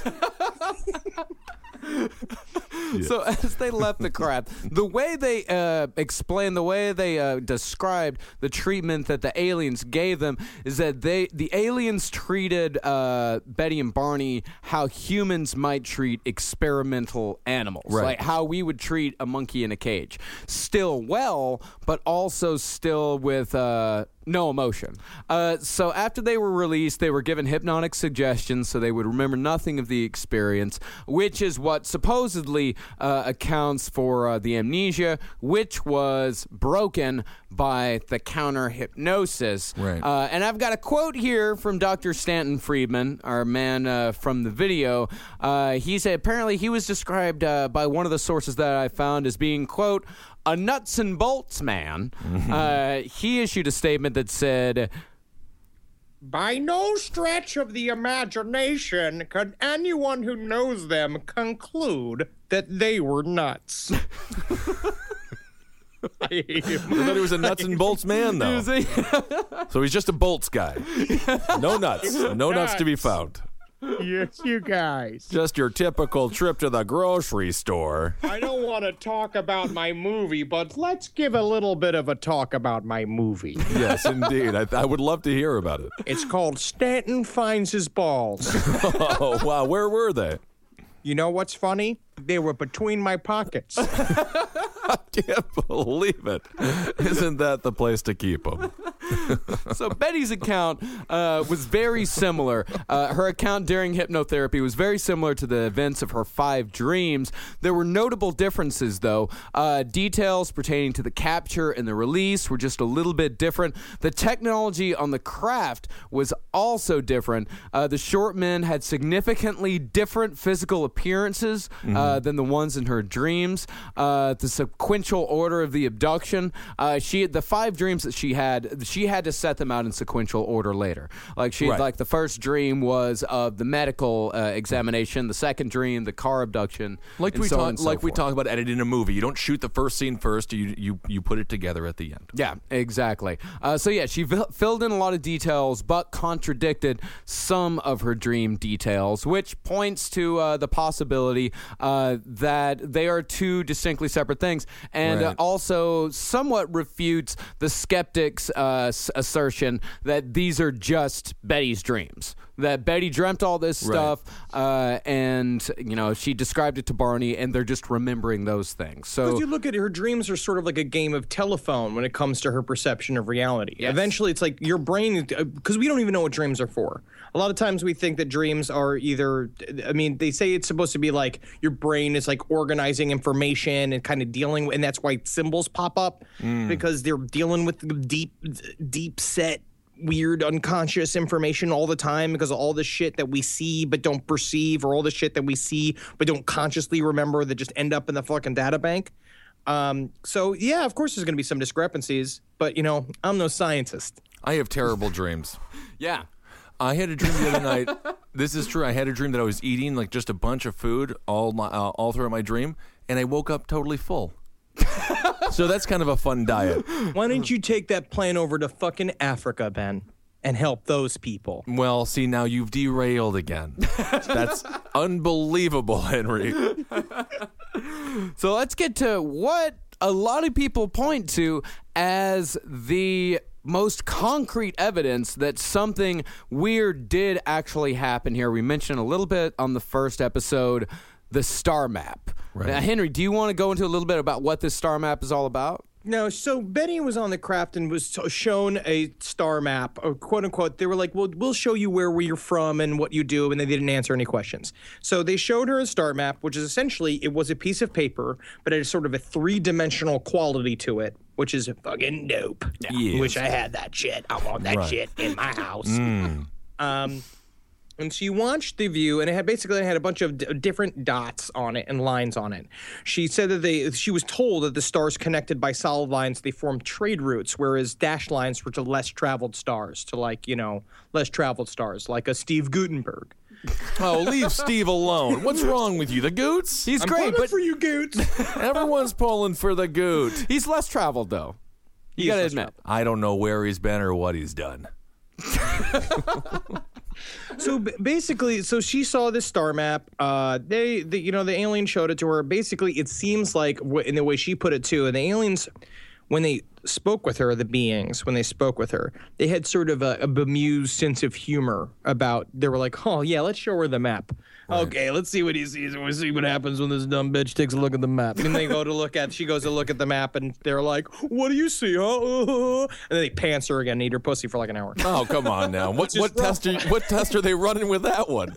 Yeah. So as they left the craft, the way they uh, explained, the way they uh, described the treatment that the aliens gave them is that they, the aliens treated uh, Betty and Barney how humans might treat experimental animals, right. like how we would treat a monkey in a cage. Still well, but also still with uh, no emotion. Uh, so after they were released, they were given hypnotic suggestions so they would remember nothing of the experience, which is what supposedly uh, accounts for uh, the amnesia, which was broken by the counter-hypnosis. Right. Uh, and I've got a quote here from Doctor Stanton Friedman, our man uh, from the video. Uh, he said apparently he was described uh, by one of the sources that I found as being, quote, a nuts and bolts man. Mm-hmm. Uh, he issued a statement that said, "By no stretch of the imagination could anyone who knows them conclude that they were nuts." I thought he was a nuts and bolts man, though. So he's just a bolts guy. No nuts. No nuts to be found. Yes, you guys. Just your typical trip to the grocery store. I don't want to talk about my movie, but let's give a little bit of a talk about my movie. Yes, indeed. I, I would love to hear about it. It's called Stanton Finds His Balls. Oh, wow. Where were they? You know what's funny? They were between my pockets. I can't believe it. Isn't that the place to keep them? So Betty's account uh, was very similar. Uh, her account during hypnotherapy was very similar to the events of her five dreams. There were notable differences, though. Uh, details pertaining to the capture and the release were just a little bit different. The technology on the craft was also different. Uh, the short men had significantly different physical appearances mm-hmm. uh, than the ones in her dreams. Uh, the sequential order of the abduction. Uh, she the five dreams that she had, she she had to set them out in sequential order later. Like she, Right. like the first dream was of the medical uh, examination, the second dream, the car abduction, Like and we so on talk, and so like we forth. talk about editing a movie. You don't shoot the first scene first. You you you put it together at the end. Yeah, exactly. Uh, so yeah, she v- filled in a lot of details, but contradicted some of her dream details, which points to uh, the possibility uh, that they are two distinctly separate things, and uh, Right. also somewhat refutes the skeptic's uh, s- assertion that these are just Betty's dreams. That Betty dreamt all this Right. stuff, uh, and you know she described it to Barney, and they're just remembering those things. So Because you look at it, her dreams are sort of like a game of telephone when it comes to her perception of reality. Yes. Eventually, it's like your brain, because we don't even know what dreams are for. A lot of times we think that dreams are either, I mean, they say it's supposed to be like your brain is like organizing information and kind of dealing, and that's why symbols pop up, because they're dealing with deep, deep set weird unconscious information all the time because of all the shit that we see but don't perceive, or all the shit that we see but don't consciously remember that just end up in the fucking data bank. Um, so yeah, of course there's going to be some discrepancies, but you know, I'm no scientist. I have terrible dreams. yeah. I had a dream the other night. This is true. I had a dream that I was eating like just a bunch of food all my, uh, all throughout my dream, and I woke up totally full. So that's kind of a fun diet. Why don't you take that plan over to fucking Africa, Ben, and help those people? Well, see, now you've derailed again. That's unbelievable, Henry. So let's get to what a lot of people point to as the most concrete evidence that something weird did actually happen here. We mentioned a little bit on the first episode, the star map. Right. Now, Henry, do you want to go into a little bit about what this star map is all about? No, so Betty was on the craft and was shown a star map, or quote unquote. They were like, well, we'll show you where you're from and what you do, and they didn't answer any questions. So they showed her a star map, which is essentially, it was a piece of paper, but it had sort of a three-dimensional quality to it, which is fucking dope. Yes. Wish I had that shit. I want that Right. shit in my house. Um, and she watched the view, and it had basically it had a bunch of d- different dots on it and lines on it. She said that they, she was told that the stars connected by solid lines, they formed trade routes, whereas dashed lines were to less traveled stars, to like, you know, less traveled stars, like a Steve Gutenberg. Oh, leave Steve alone. What's wrong with you? The Goots? He's I'm great, pulling but for you, Goots. Everyone's pulling for the Goot. he's less traveled, though. You He's got to less admit. I don't know where he's been or what he's done. So b- basically, so she saw this star map. Uh, they, the, you know, the alien showed it to her. Basically, it seems like, w- in the way she put it too, and the aliens, when they spoke with her, the beings, when they spoke with her, they had sort of a, a bemused sense of humor about. They were like, "Oh yeah, let's show her the map. Okay, let's see what he sees, and we'll see what happens when this dumb bitch takes a look at the map." And they go to look at. She goes to look at the map, and they're like, "What do you see, huh?" And then they pants her again, and eat her pussy for like an hour. Oh, come on now. What is what test are what test are they running with that one?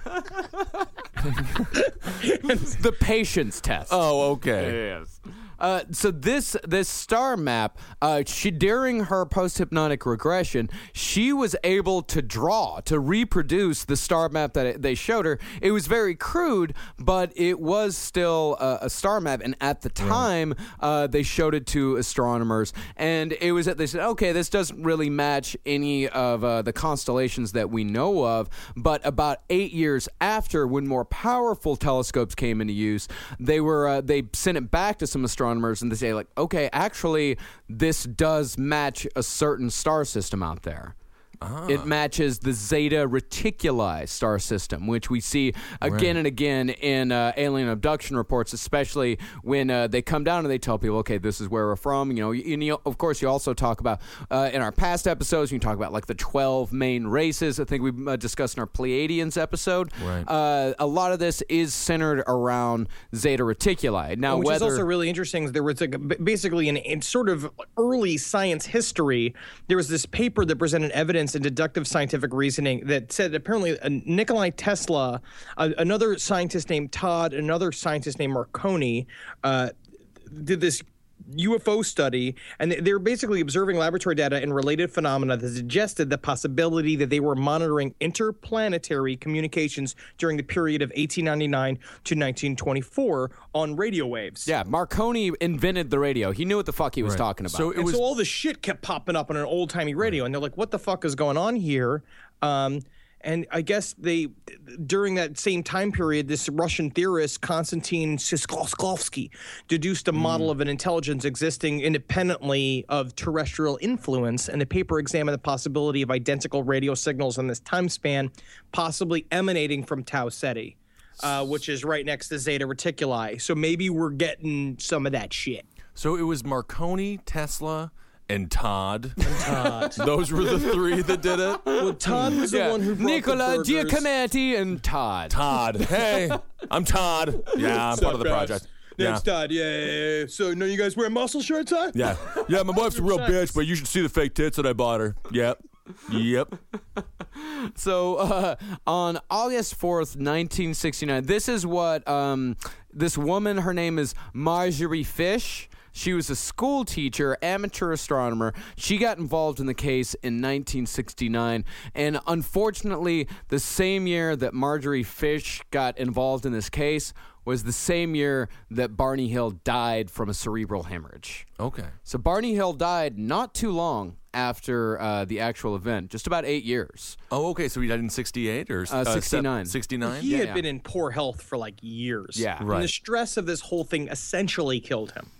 The patience test. Oh, okay. Yes. Uh, so this this star map, uh, she during her post hypnotic regression, she was able to draw to reproduce the star map that it, they showed her. It was very crude, but it was still a, a star map. And at the time, uh, they showed it to astronomers, and it was that they said, okay, this doesn't really match any of uh, the constellations that we know of. But about eight years after, when more powerful telescopes came into use, they were uh, they sent it back to some astronomers. And they say, like, okay, actually, this does match a certain star system out there. It matches the Zeta Reticuli star system, which we see again Right. and again in uh, alien abduction reports, especially when uh, they come down and they tell people, okay, this is where we're from. You know, you, you, of course, you also talk about, uh, in our past episodes, you talk about, like, the twelve main races. I think we uh, discussed in our Pleiadians episode. Right. Uh, a lot of this is centered around Zeta Reticuli. Now, Which whether... is also really interesting. There was like b- basically in, in sort of early science history, there was this paper that presented evidence in deductive scientific reasoning that said apparently uh, Nikolai Tesla, uh, another scientist named Todd, another scientist named Marconi, uh, did this U F O study, and they're basically observing laboratory data and related phenomena that suggested the possibility that they were monitoring interplanetary communications during the period of eighteen ninety-nine to nineteen twenty-four on radio waves. Yeah, Marconi invented the radio. He knew what the fuck he was Right. talking about. So it And was so all this shit kept popping up on an old-timey radio, and they're like, what the fuck is going on here? Um, and I guess they, during that same time period, this Russian theorist, Konstantin Tsiolkovsky, deduced a model of an intelligence existing independently of terrestrial influence, and the paper examined the possibility of identical radio signals in this time span, possibly emanating from Tau Ceti, uh, which is right next to Zeta Reticuli. So maybe we're getting some of that shit. So it was Marconi, Tesla, and Todd. Todd. Those were the three that did it. Well, Todd was the yeah, one who brought Nicola the burgers. Giacometti and Todd. Todd. Hey, I'm Todd. Yeah, I'm part of the project. Yeah. Name's Todd. Yeah, yeah, yeah. So, no, you guys wear muscle shirts, huh? Yeah. Yeah, my wife's a real bitch, but you should see the fake tits that I bought her. Yep. Yep. So uh, on August fourth, nineteen sixty-nine, this is what um, this woman, her name is Marjorie Fish. She was a school teacher, amateur astronomer. She got involved in the case in nineteen sixty-nine. And unfortunately, the same year that Marjorie Fish got involved in this case was the same year that Barney Hill died from a cerebral hemorrhage. Okay. So Barney Hill died not too long after uh, the actual event, just about eight years. Oh, okay. So he died in sixty-eight or Uh, sixty-nine. sixty-nine? He Yeah, had yeah. been in poor health for like years. Yeah. And Right. the stress of this whole thing essentially killed him.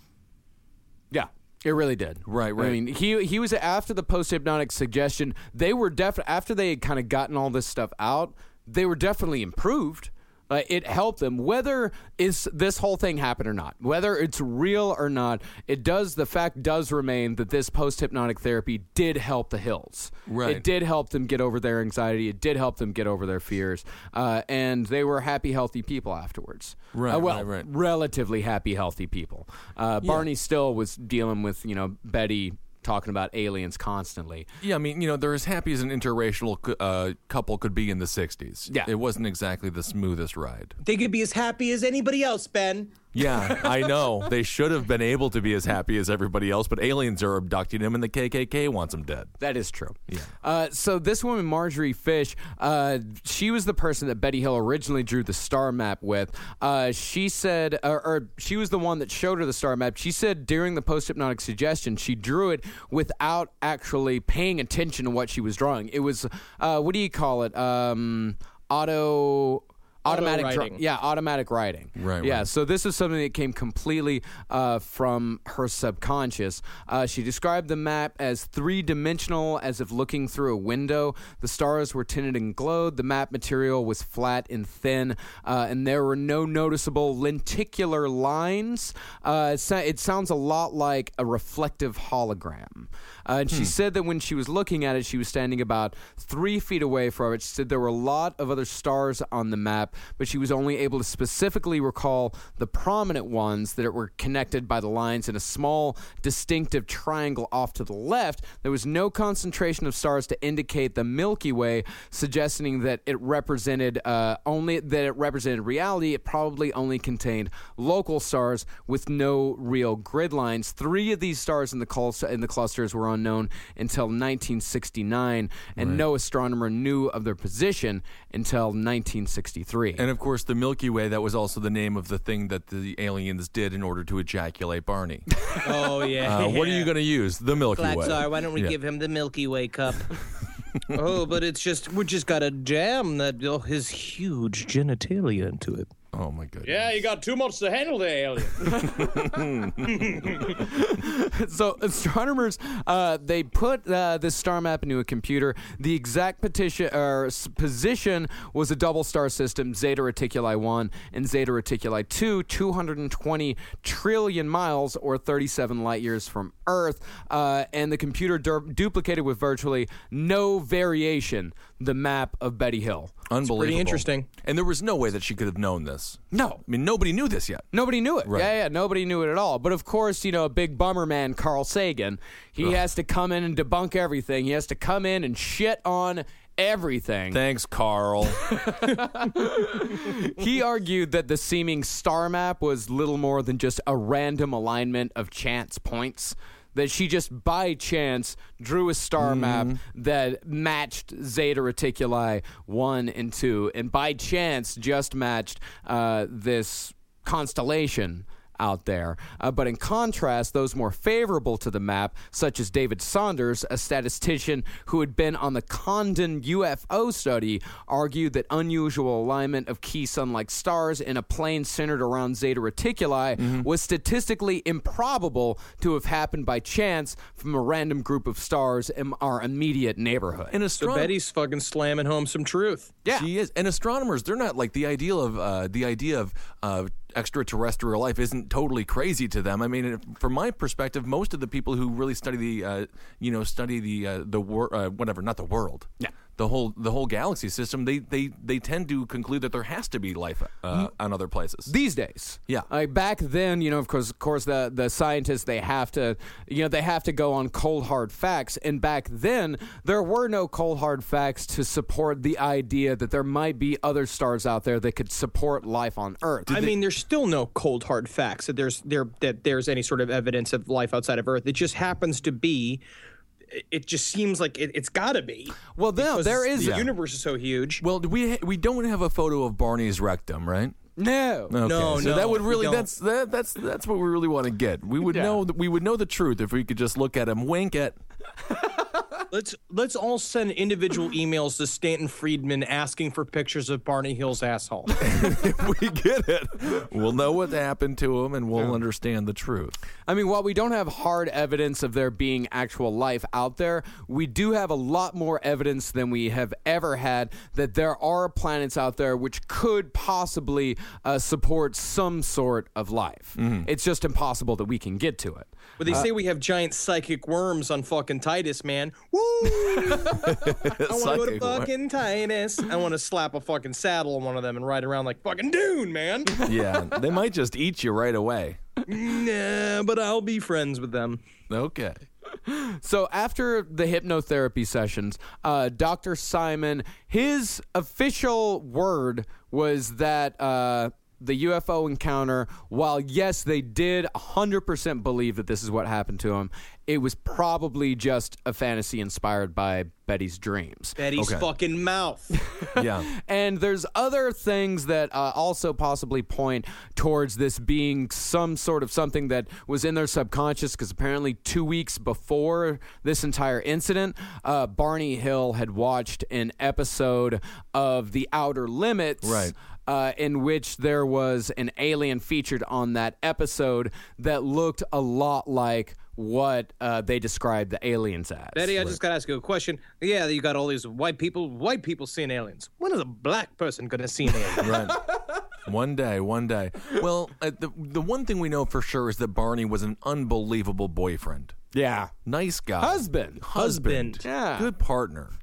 Yeah, it really did. Right, right. I mean, he he was after the post-hypnotic suggestion. They were definitely after they had kind of gotten all this stuff out. They were definitely improved. Uh, it helped them. Whether is this whole thing happened or not, whether it's real or not, it does. The fact does remain that this post-hypnotic therapy did help the Hills. Right. It did help them get over their anxiety. It did help them get over their fears, uh, and they were happy, healthy people afterwards. Right, Uh, well, right, right. relatively happy, healthy people. Uh, Barney still was dealing with, you know, Betty talking about aliens constantly. Yeah, I mean, you know, they're as happy as an interracial uh, couple could be in the sixties. Yeah. It wasn't exactly the smoothest ride. They could be as happy as anybody else, Ben. Yeah, I know. They should have been able to be as happy as everybody else, but aliens are abducting him and the K K K wants him dead. That is true. Yeah. Uh, so this woman, Marjorie Fish, uh, she was the person that Betty Hill originally drew the star map with. Uh, she said, or, or she was the one that showed her the star map. She said during the post-hypnotic suggestion, she drew it without actually paying attention to what she was drawing. It was, uh, what do you call it? Um, auto... Automatic, dra- writing. yeah, automatic writing. Right, Yeah, right. so this is something that came completely uh, from her subconscious. Uh, she described the map as three-dimensional, as if looking through a window. The stars were tinted and glowed. The map material was flat and thin, uh, and there were no noticeable lenticular lines. Uh, it, sa- it sounds a lot like a reflective hologram. Uh, and she said that when she was looking at it, she was standing about three feet away from it. She said there were a lot of other stars on the map, but she was only able to specifically recall the prominent ones that were connected by the lines in a small, distinctive triangle off to the left. There was no concentration of stars to indicate the Milky Way, suggesting that it represented uh, only that it represented reality. It probably only contained local stars with no real grid lines. Three of these stars in the cul- in the clusters were unknown until nineteen sixty-nine, and Right. no astronomer knew of their position until nineteen sixty-three. And of course, the Milky Way, that was also the name of the thing that the aliens did in order to ejaculate Barney. Oh, yeah. Uh, what are you going to use? The Milky Way. Black Czar, why don't we Yeah. give him the Milky Way cup? Oh, but it's just, we just got to jam that oh, his huge genitalia into it. Oh, my goodness. Yeah, you got too much to handle there, alien. So astronomers, uh, they put uh, this star map into a computer. The exact petition, or s- position was a double star system, Zeta Reticuli one and Zeta Reticuli two, two hundred twenty trillion miles or thirty-seven light years from Earth. Uh, and the computer du- duplicated with virtually no variation the map of Betty Hill. Unbelievable. pretty interesting. And there was no way that she could have known this. No. I mean, nobody knew this yet. Nobody knew it. Right. Yeah, yeah, nobody knew it at all. But of course, you know, a big bummer man, Carl Sagan, he has to come in and debunk everything. He has to come in and shit on everything. Thanks, Carl. He argued that the seeming star map was little more than just a random alignment of chance points. That she just by chance drew a star Mm-hmm. map that matched Zeta Reticuli one and two, and by chance just matched uh, this constellation out there. Uh, but in contrast, those more favorable to the map, such as David Saunders, a statistician who had been on the Condon U F O study, argued that unusual alignment of key sun-like stars in a plane centered around Zeta Reticuli Mm-hmm. was statistically improbable to have happened by chance from a random group of stars in our immediate neighborhood. And So astron- Betty's fucking slamming home some truth. Yeah. She is. And astronomers, they're not like the ideal of uh, the idea of uh, extraterrestrial life isn't totally crazy to them. I mean, from my perspective, most of the people who really study the, uh, you know, study the uh, the wor- uh, whatever, not the world, Yeah. the whole the whole galaxy system, they they they tend to conclude that there has to be life uh, on other places. These days, Yeah. like back then, you know, of course, of course, the the scientists they have to, you know, they have to go on cold hard facts, and back then there were no cold hard facts to support the idea that there might be other stars out there that could support life on Earth. I mean, there's still no cold hard facts that there's there that there's any sort of evidence of life outside of Earth. It just happens to be. It just seems like it, it's got to be. Well, no, because there is the a- universe is so huge. Well, we we don't have a photo of Barney's rectum, right? no. Okay. No, so no, that would we really don't. that's that, that's that's what we really want to get. We would Yeah. know that we would know the truth if we could just look at him, wink at. Let's let's all send individual emails to Stanton Friedman asking for pictures of Barney Hill's asshole. If we get it, we'll know what happened to him, and we'll understand the truth. I mean, while we don't have hard evidence of there being actual life out there, we do have a lot more evidence than we have ever had that there are planets out there which could possibly uh, support some sort of life. It's just impossible that we can get to it. But they say we have giant psychic worms on fucking Titus, man. Woo! I want to go to Psychic worm. fucking Titus. I want to slap a fucking saddle on one of them and ride around like fucking Dune, man. Yeah, they might just eat you right away. Nah, but I'll be friends with them. Okay. So after the hypnotherapy sessions, uh, Doctor Simon, his official word was that uh, the U F O encounter, while yes, they did one hundred percent believe that this is what happened to him, it was probably just a fantasy inspired by Betty's dreams. Betty's Okay. fucking mouth. Yeah. And there's other things that uh, also possibly point towards this being some sort of something that was in their subconscious, because apparently two weeks before this entire incident, uh, Barney Hill had watched an episode of The Outer Limits. Right. Uh, in which there was an alien featured on that episode that looked a lot like what uh, they described the aliens as. Betty, I just got to ask you a question. Yeah, you got all these white people, white people seeing aliens. When is a black person going to see an alien? Right. One day, one day. Well, uh, the the one thing we know for sure is that Barney was an unbelievable boyfriend. Yeah. Nice guy. Husband. Husband. Yeah. Good partner.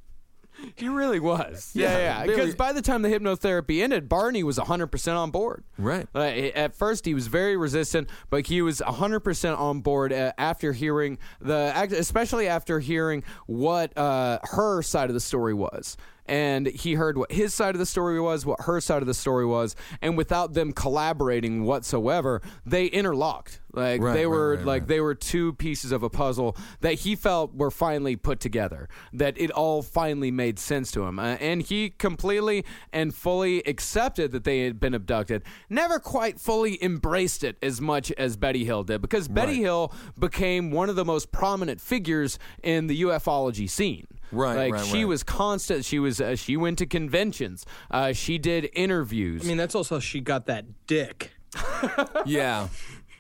He really was. Yeah, Yeah, yeah. very- Because by the time the hypnotherapy ended, Barney was one hundred percent on board. Right. Uh, at first, he was very resistant, but he was one hundred percent on board uh, after hearing the, especially after hearing what uh, her side of the story was. And he heard what his side of the story was, what her side of the story was, and without them collaborating whatsoever, they interlocked. Like Right, they right, were right, like right. they were two pieces of a puzzle that he felt were finally put together. That it all finally made sense to him, uh, and he completely and fully accepted that they had been abducted. Never quite fully embraced it as much as Betty Hill did, because Betty Right. Hill became one of the most prominent figures in the ufology scene. Right, like right, she right. was constant. She was. Uh, she went to conventions. Uh, she did interviews. I mean, that's also how she got that dick. Yeah.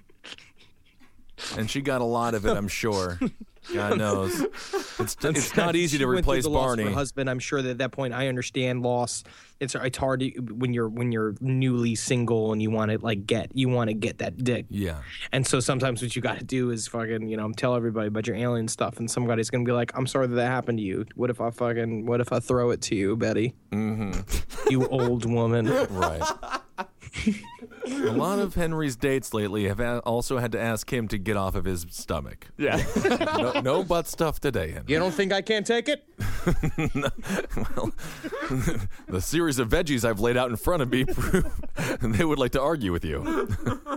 And she got a lot of it, I'm sure. God knows. It's it's not easy She to went through replace the loss of Barney. her husband. I'm sure that at that point, I understand loss. It's it's hard to, when you're when you're newly single and you want to like get you want to get that dick. Yeah. And so sometimes what you got to do is fucking you know tell everybody about your alien stuff, and somebody's gonna be like, I'm sorry that that happened to you. What if I fucking what if I throw it to you, Betty? Mm-hmm. You old woman. Right. A lot of Henry's dates lately have a- also had to ask him to get off of his stomach. Yeah. no, no butt stuff today, Henry. You don't think I can't take it? No, well, the series of veggies I've laid out in front of me prove they would like to argue with you.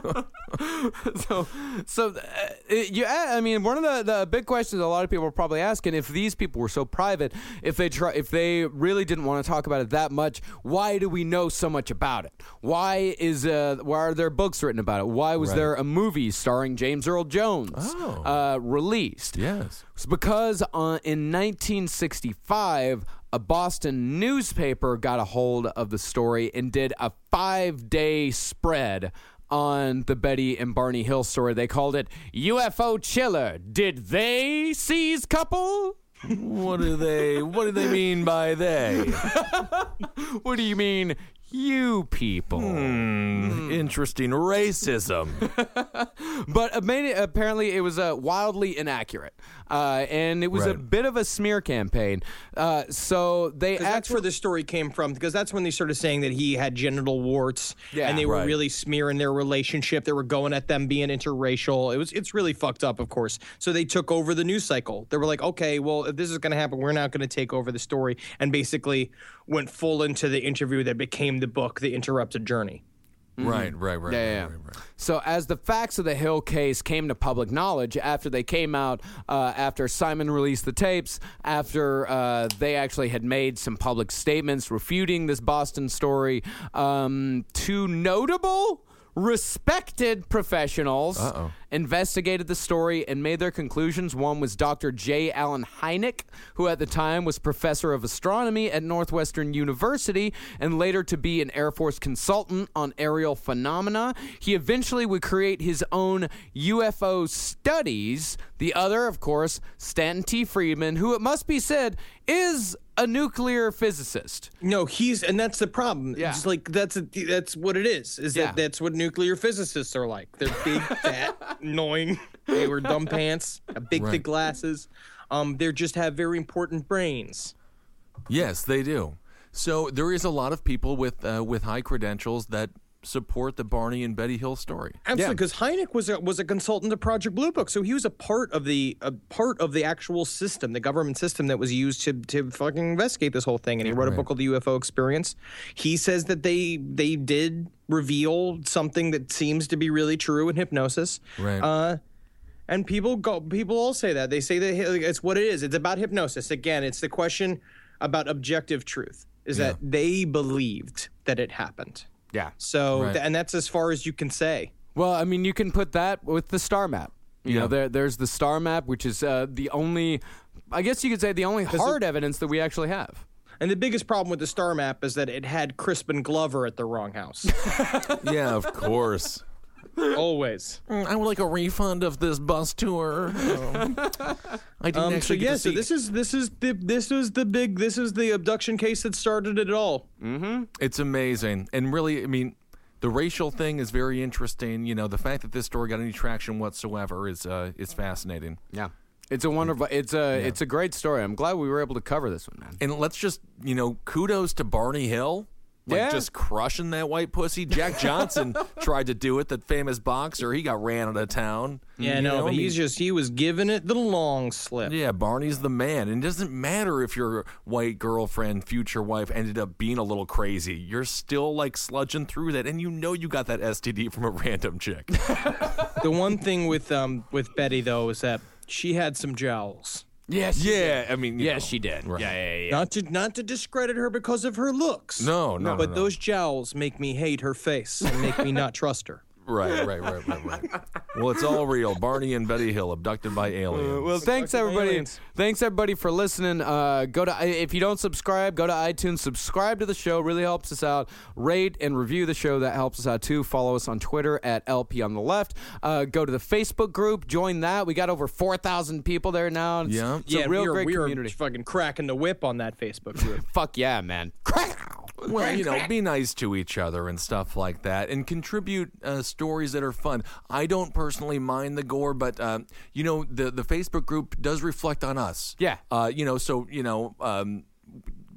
so, so uh, you, I mean, one of the, the big questions a lot of people are probably asking, if these people were so private, if they try, if they really didn't want to talk about it that much, why do we know so much about it? Why is uh, why are there books written about it? Why was Right. there a movie starring James Earl Jones Oh. uh, released? Yes. It's because uh, in nineteen sixty-five, a Boston newspaper got a hold of the story and did a five-day spread on the Betty and Barney Hill story. They called it U F O Chiller. Did they seize couple? What do they what do they mean by they? What do you mean, you people? Hmm, interesting racism. But uh, made it- apparently it was uh, wildly inaccurate. Uh, and it was a Right. bit of a smear campaign. Uh, so they Because that's actually... where the story came from. Because that's when they started saying that he had genital warts, Yeah. and they were Right. really smearing their relationship. They were going at them being interracial. It was it's really fucked up, of course. So they took over the news cycle. They were like, okay, well, if this is going to happen, we're not going to take over the story, and basically went full into the interview that became the book, The Interrupted Journey. Right, right, right. Yeah, right, yeah. right, right. So as the facts of the Hill case came to public knowledge after they came out, uh, after Simon released the tapes, after uh, they actually had made some public statements refuting this Boston story, um, two notable, respected professionals Uh-oh. investigated the story and made their conclusions. One was Doctor J. Allen Hynek, who at the time was professor of astronomy at Northwestern University and later to be an Air Force consultant on aerial phenomena. He eventually would create his own U F O studies. The other, of course, Stanton T. Friedman, who, it must be said, is a nuclear physicist. No, he's and that's the problem. Yeah. It's like that's a, that's what it is. Is Yeah. that that's what nuclear physicists are like? They're big, fat, annoying. They wear dumb pants, have big Right. thick glasses. Um, they just have very important brains. Yes, they do. So there is a lot of people with uh, with high credentials that support the Barney and Betty Hill story. Absolutely, because Hynek was a, was a consultant to Project Blue Book, so he was a part of the a part of the actual system, the government system that was used to to fucking investigate this whole thing. And he wrote a Right. book called The U F O Experience. He says that they they did reveal something that seems to be really true in hypnosis. Right. Uh, and people go people all say that. They say that it's what it is. It's about hypnosis. Again, it's the question about objective truth. Is that they believed that it happened. Yeah. So, Right. th- and that's as far as you can say. Well, I mean, you can put that with the star map. You Yeah. know, there, there's the star map, which is uh, the only, I guess you could say, the only hard evidence that we actually have. And the biggest problem with the star map is that it had Crispin Glover at the wrong house. Yeah, of course. Always. Mm, I would like a refund of this bus tour. Oh. I didn't Um, so actually get yeah, to so see. this is this is the this was the big this is the abduction case that started it all. It's amazing. And really, I mean, the racial thing is very interesting. You know, the fact that this story got any traction whatsoever is uh, is fascinating. Yeah. It's a wonderful, it's a, it's a great story. I'm glad we were able to cover this one, man. And let's just, you know, kudos to Barney Hill. Like Yeah. just crushing that white pussy. Jack Johnson tried to do it, that famous boxer. He got ran out of town. Yeah, You no, know, but I mean, he's just he was giving it the long slip. Yeah, Barney's the man. And it doesn't matter if your white girlfriend, future wife, ended up being a little crazy. You're still like sludging through that, and you know you got that S T D from a random chick. The one thing with um with Betty though is that she had some jowls. Yes. Yeah, I mean, you Yes, know. she did. Right. Yeah, yeah, yeah. Not to not to discredit her because of her looks. No, no, But no, no. those jowls make me hate her face and make me not trust her. Right, right, right, right, right. Well, it's all real. Barney and Betty Hill abducted by aliens. Well, thanks everybody. aliens. Thanks everybody for listening. Uh, go to if you don't subscribe, go to iTunes. Subscribe to the show. Really helps us out. Rate and review the show. That helps us out too. Follow us on Twitter at L P on the left. Uh, go to the Facebook group. Join that. We got over four thousand people there now. It's, Yeah. it's yeah, a real we are, great we are community. fucking cracking the whip on that Facebook group. Fuck yeah, man. Well, you know, be nice to each other and stuff like that, and contribute uh, stories that are fun. I don't personally mind the gore, but uh, you know, the the Facebook group does reflect on us. Yeah. Uh, you know, so you know, um,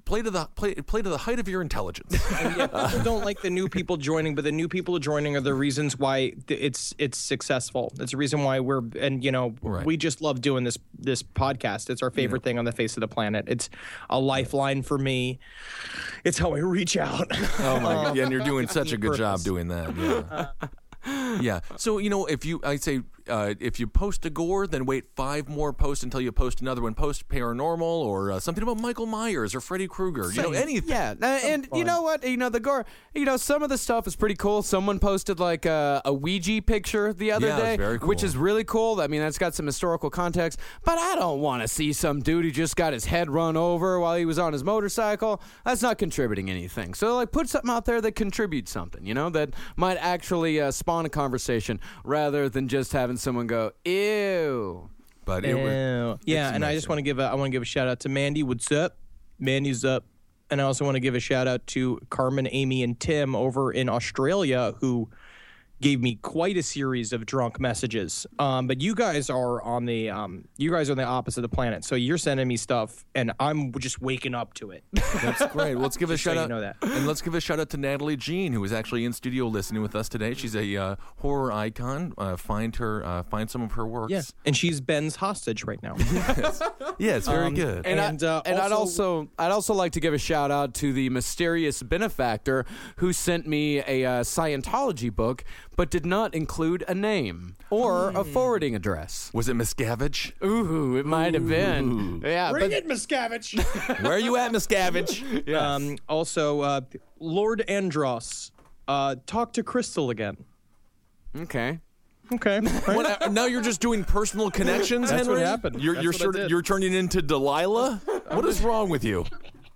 play to the play play to the height of your intelligence. And yeah, people don't like the new people joining, but the new people joining are the reasons why th- it's it's successful. It's the reason why we're and you know Right. we just love doing this this podcast. It's our favorite thing on the face of the planet. It's a lifeline for me. It's how I reach out. Oh my god! Yeah, and you're doing such a good job purpose. doing that. Yeah. Yeah. So, you know, if you, I'd say, uh, if you post a gore, then wait five more posts until you post another one. Post paranormal or uh, something about Michael Myers or Freddy Krueger. You know, anything. Yeah, uh, and you know what? You know the gore. You know some of the stuff is pretty cool. Someone posted like a, a Ouija picture the other Yeah, it's day, very cool. which is really cool. I mean, that's got some historical context. But I don't want to see some dude who just got his head run over while he was on his motorcycle. That's not contributing anything. So like, put something out there that contributes something. You know, that might actually uh, spawn a conversation rather than just having someone go, "Ew." But it was. Ew. Yeah, it's and I just amazing. want to give a I want to give a shout out to Mandy. What's up? Mandy's up. And I also want to give a shout out to Carmen, Amy, and Tim over in Australia who gave me quite a series of drunk messages. Um, but you guys are on the um, you guys are on the opposite of the planet. So you're sending me stuff, and I'm just waking up to it. That's great. Let's give a Just so shout you out. know that. And let's give a shout out to Natalie Jean, who is actually in studio listening with us today. She's a uh, horror icon. Uh, find her. Uh, find some of her works. Yeah, and she's Ben's hostage right now. Yeah, it's very Um, good. And, And, I, uh, and I'd also- also I'd also like to give a shout out to the mysterious benefactor who sent me a uh, Scientology book, but did not include a name or a forwarding address. Was it Miscavige? Ooh, it might have been. Yeah, Bring but it, Miscavige. Where are you at, Miscavige? Um, also, uh, Lord Andros, uh, talk to Crystal again. okay. Okay. What, uh, now you're just doing personal connections, That's what Henry? happened. You're That's you're what I sort of, did. you're turning into Delilah. What is wrong with you?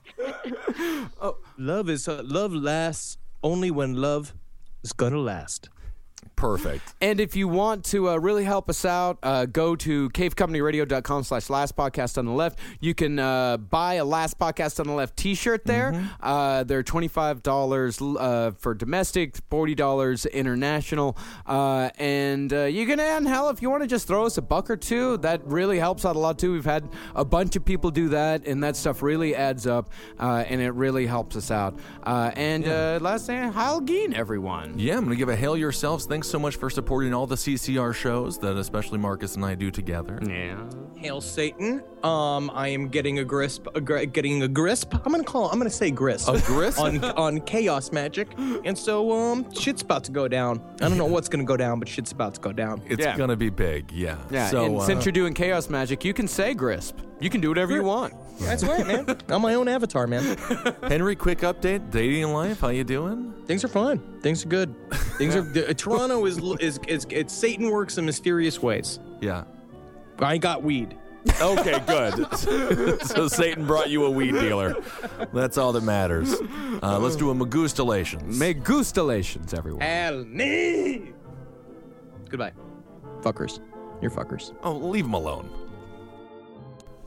Love is uh, love lasts only when love is gonna last. Perfect. And if you want to uh, really help us out, uh, go to cavecomedyradio.com slash last podcast on the left. You can uh, buy a Last Podcast on the Left t-shirt there. Mm-hmm. Uh, they're twenty-five dollars uh, for domestic, forty dollars international. Uh, and uh, you can, and hell, if you want to just throw us a buck or two, that really helps out a lot too. We've had a bunch of people do that, and that stuff really adds up, uh, and it really helps us out. Uh, and uh, last thing, Heil Geen, everyone. Yeah, I'm going to give a hail yourselves. Thanks so much for supporting all the C C R shows that especially Marcus and I do together. Yeah. Hail Satan. Um, I am getting a grisp, a gr- getting a grisp. I'm gonna call. I'm gonna say grisp. A grisp? on on Chaos Magic, and so um, shit's about to go down. I don't know what's gonna go down, but shit's about to go down. It's Yeah. going to be big, yeah. Yeah, So, and uh, since you're doing Chaos Magic, you can say Grisp. You can do whatever you want. That's right, man. I'm my own avatar, man. Henry, quick update. Dating life, how you doing? Things are fine. Things are good. Things are. Uh, Toronto is is is it's Satan works in mysterious ways. Yeah. I got weed. Okay, good. So Satan brought you a weed dealer. That's all that matters. Uh, let's do a Magustalations. Make gustalations, everyone. Hell me. Goodbye, fuckers. You're fuckers. Oh, leave him alone.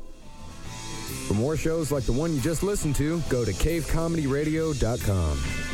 For more shows like the one you just listened to, go to cave comedy radio dot com.